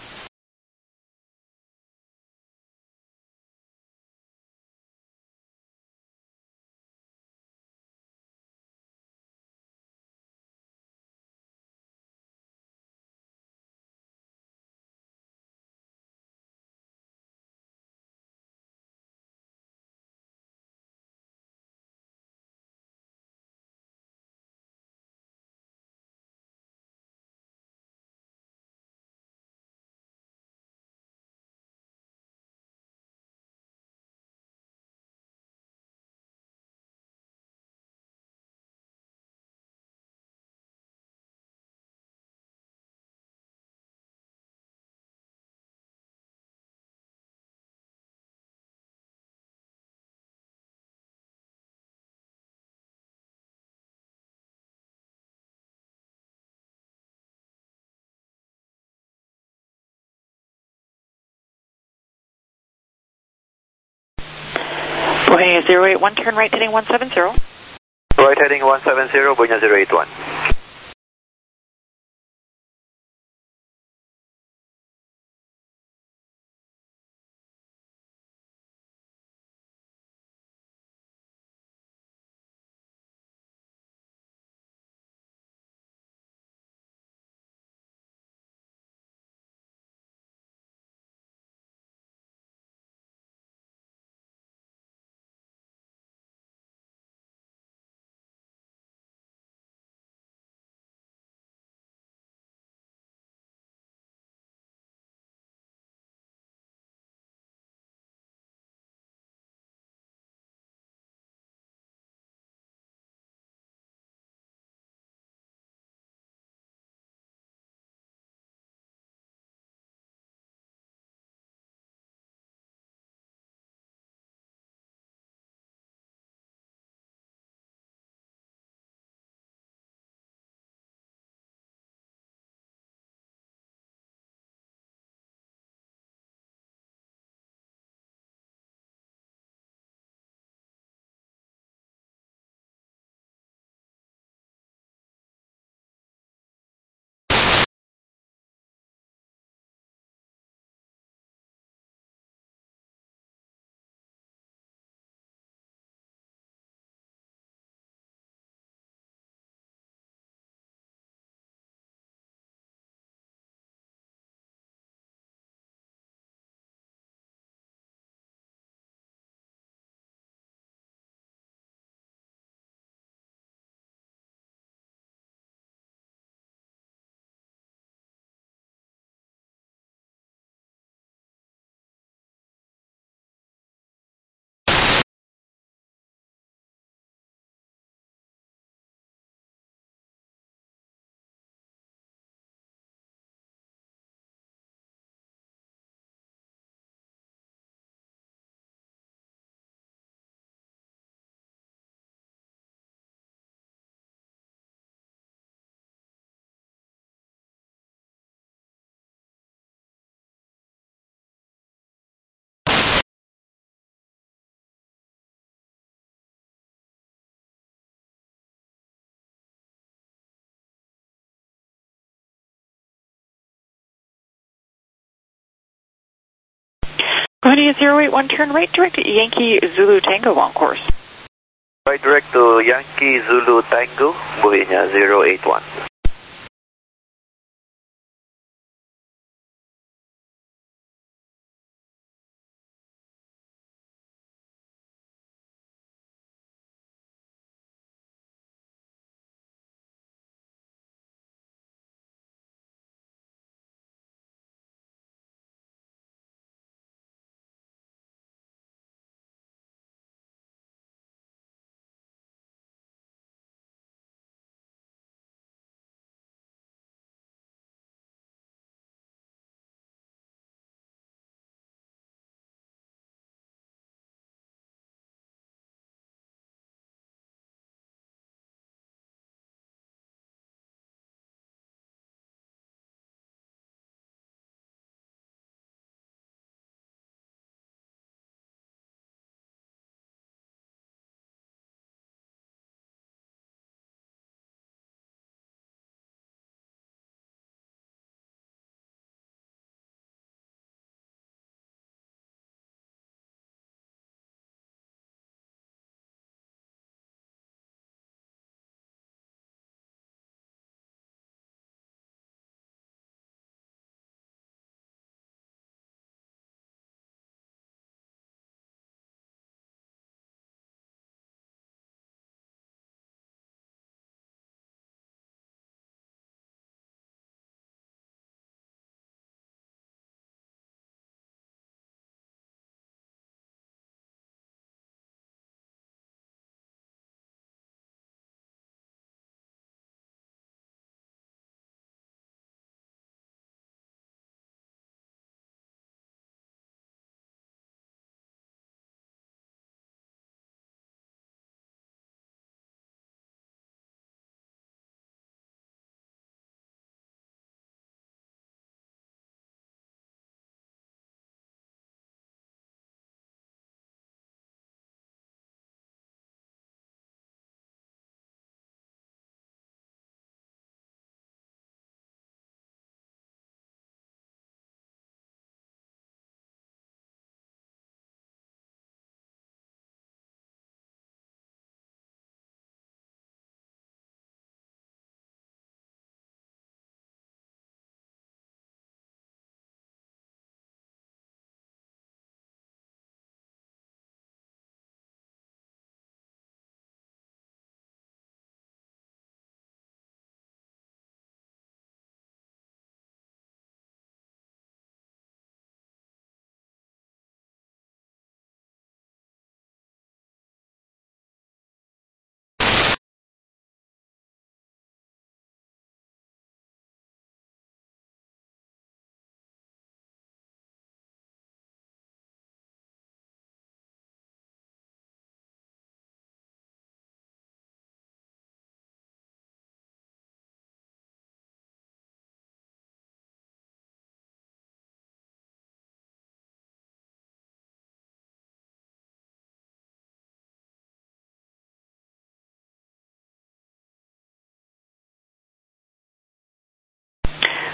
Buena zero eight one, turn right heading one seven zero. Right heading one seven zero, Buena zero eight one. Buena zero eight one, turn right direct at Yankee Zulu Tango on course. Right direct to Yankee Zulu Tango, Buena zero eight one.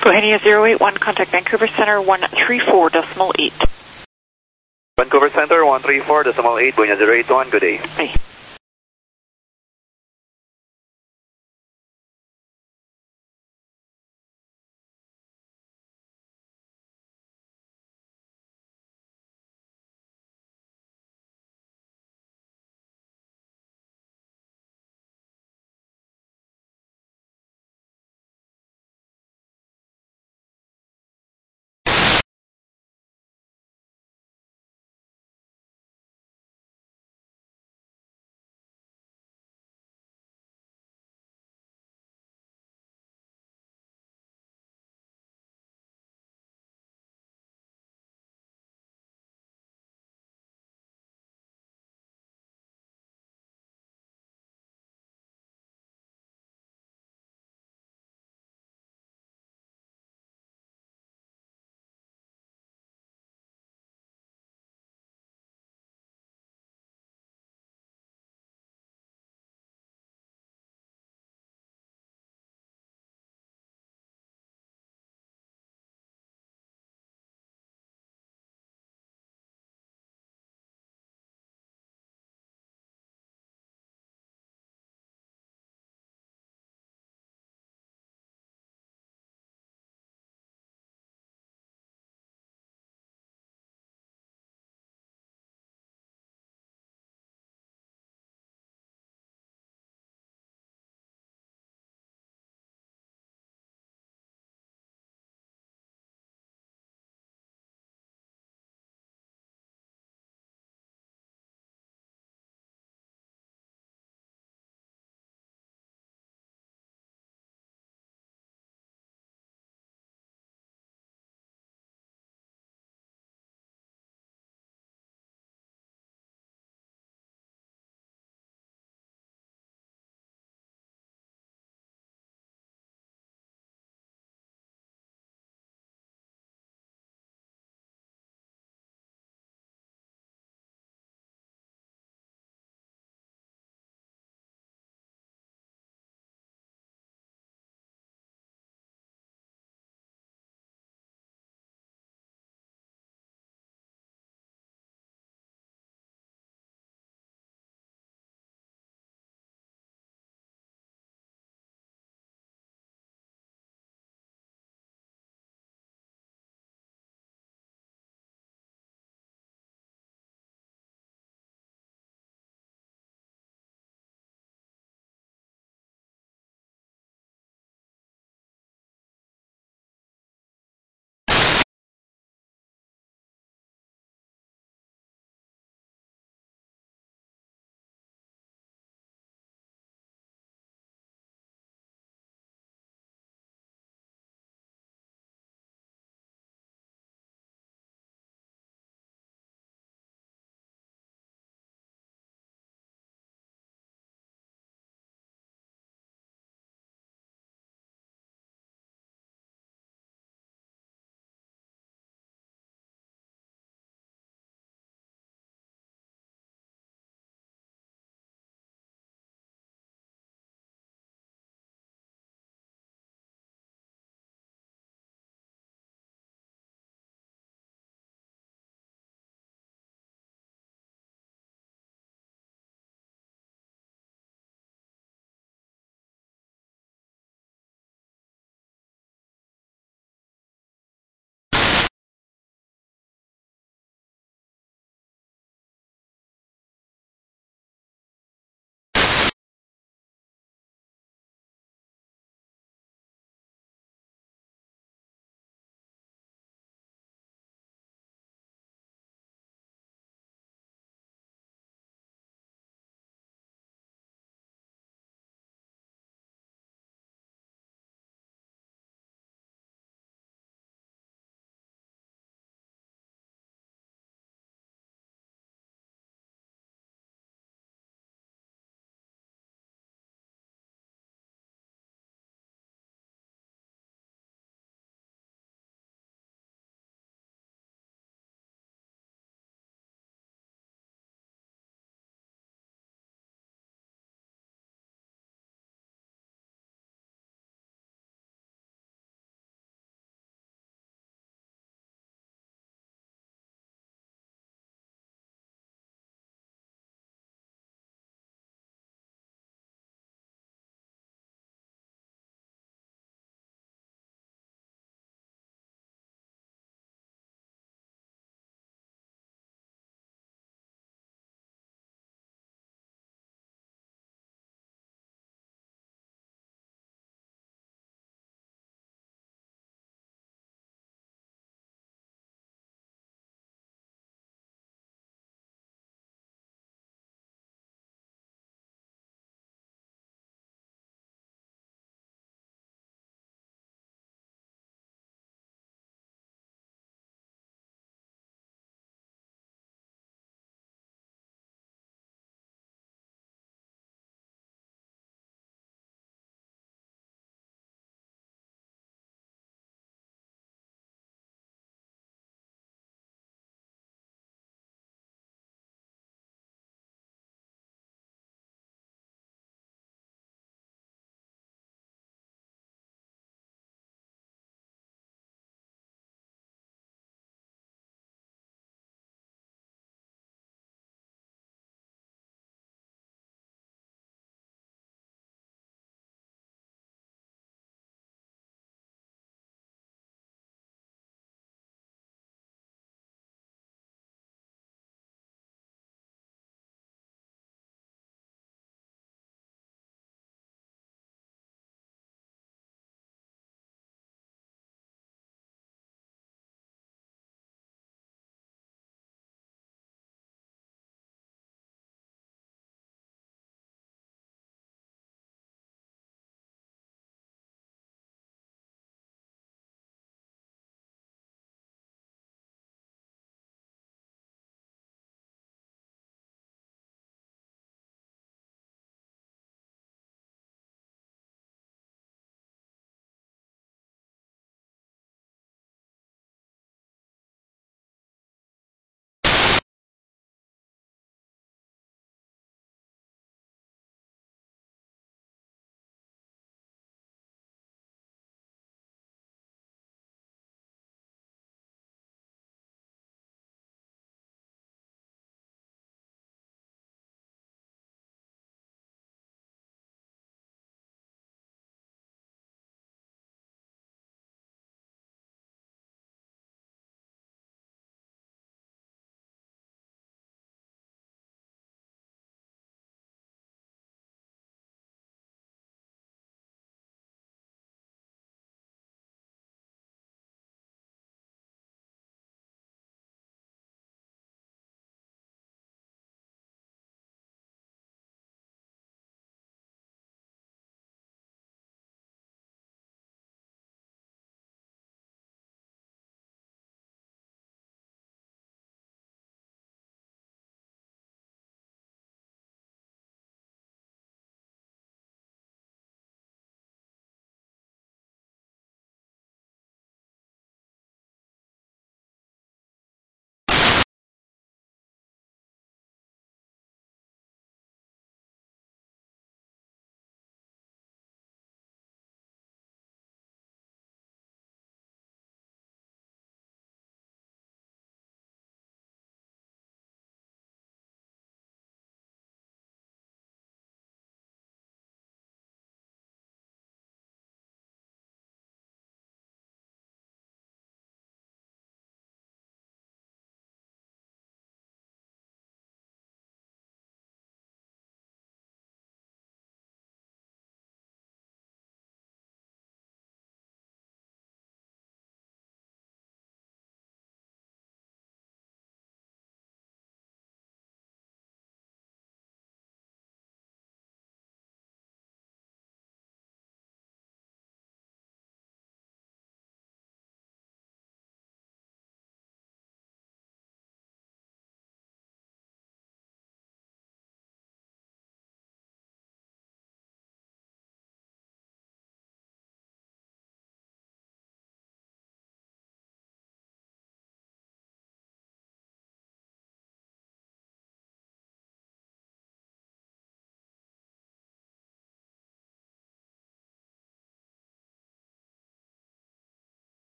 Bohemia zero eight one, contact Vancouver Center one three four decimal eight. Vancouver Center one three four decimal eight, Bohemia zero eight one, good day. Bye.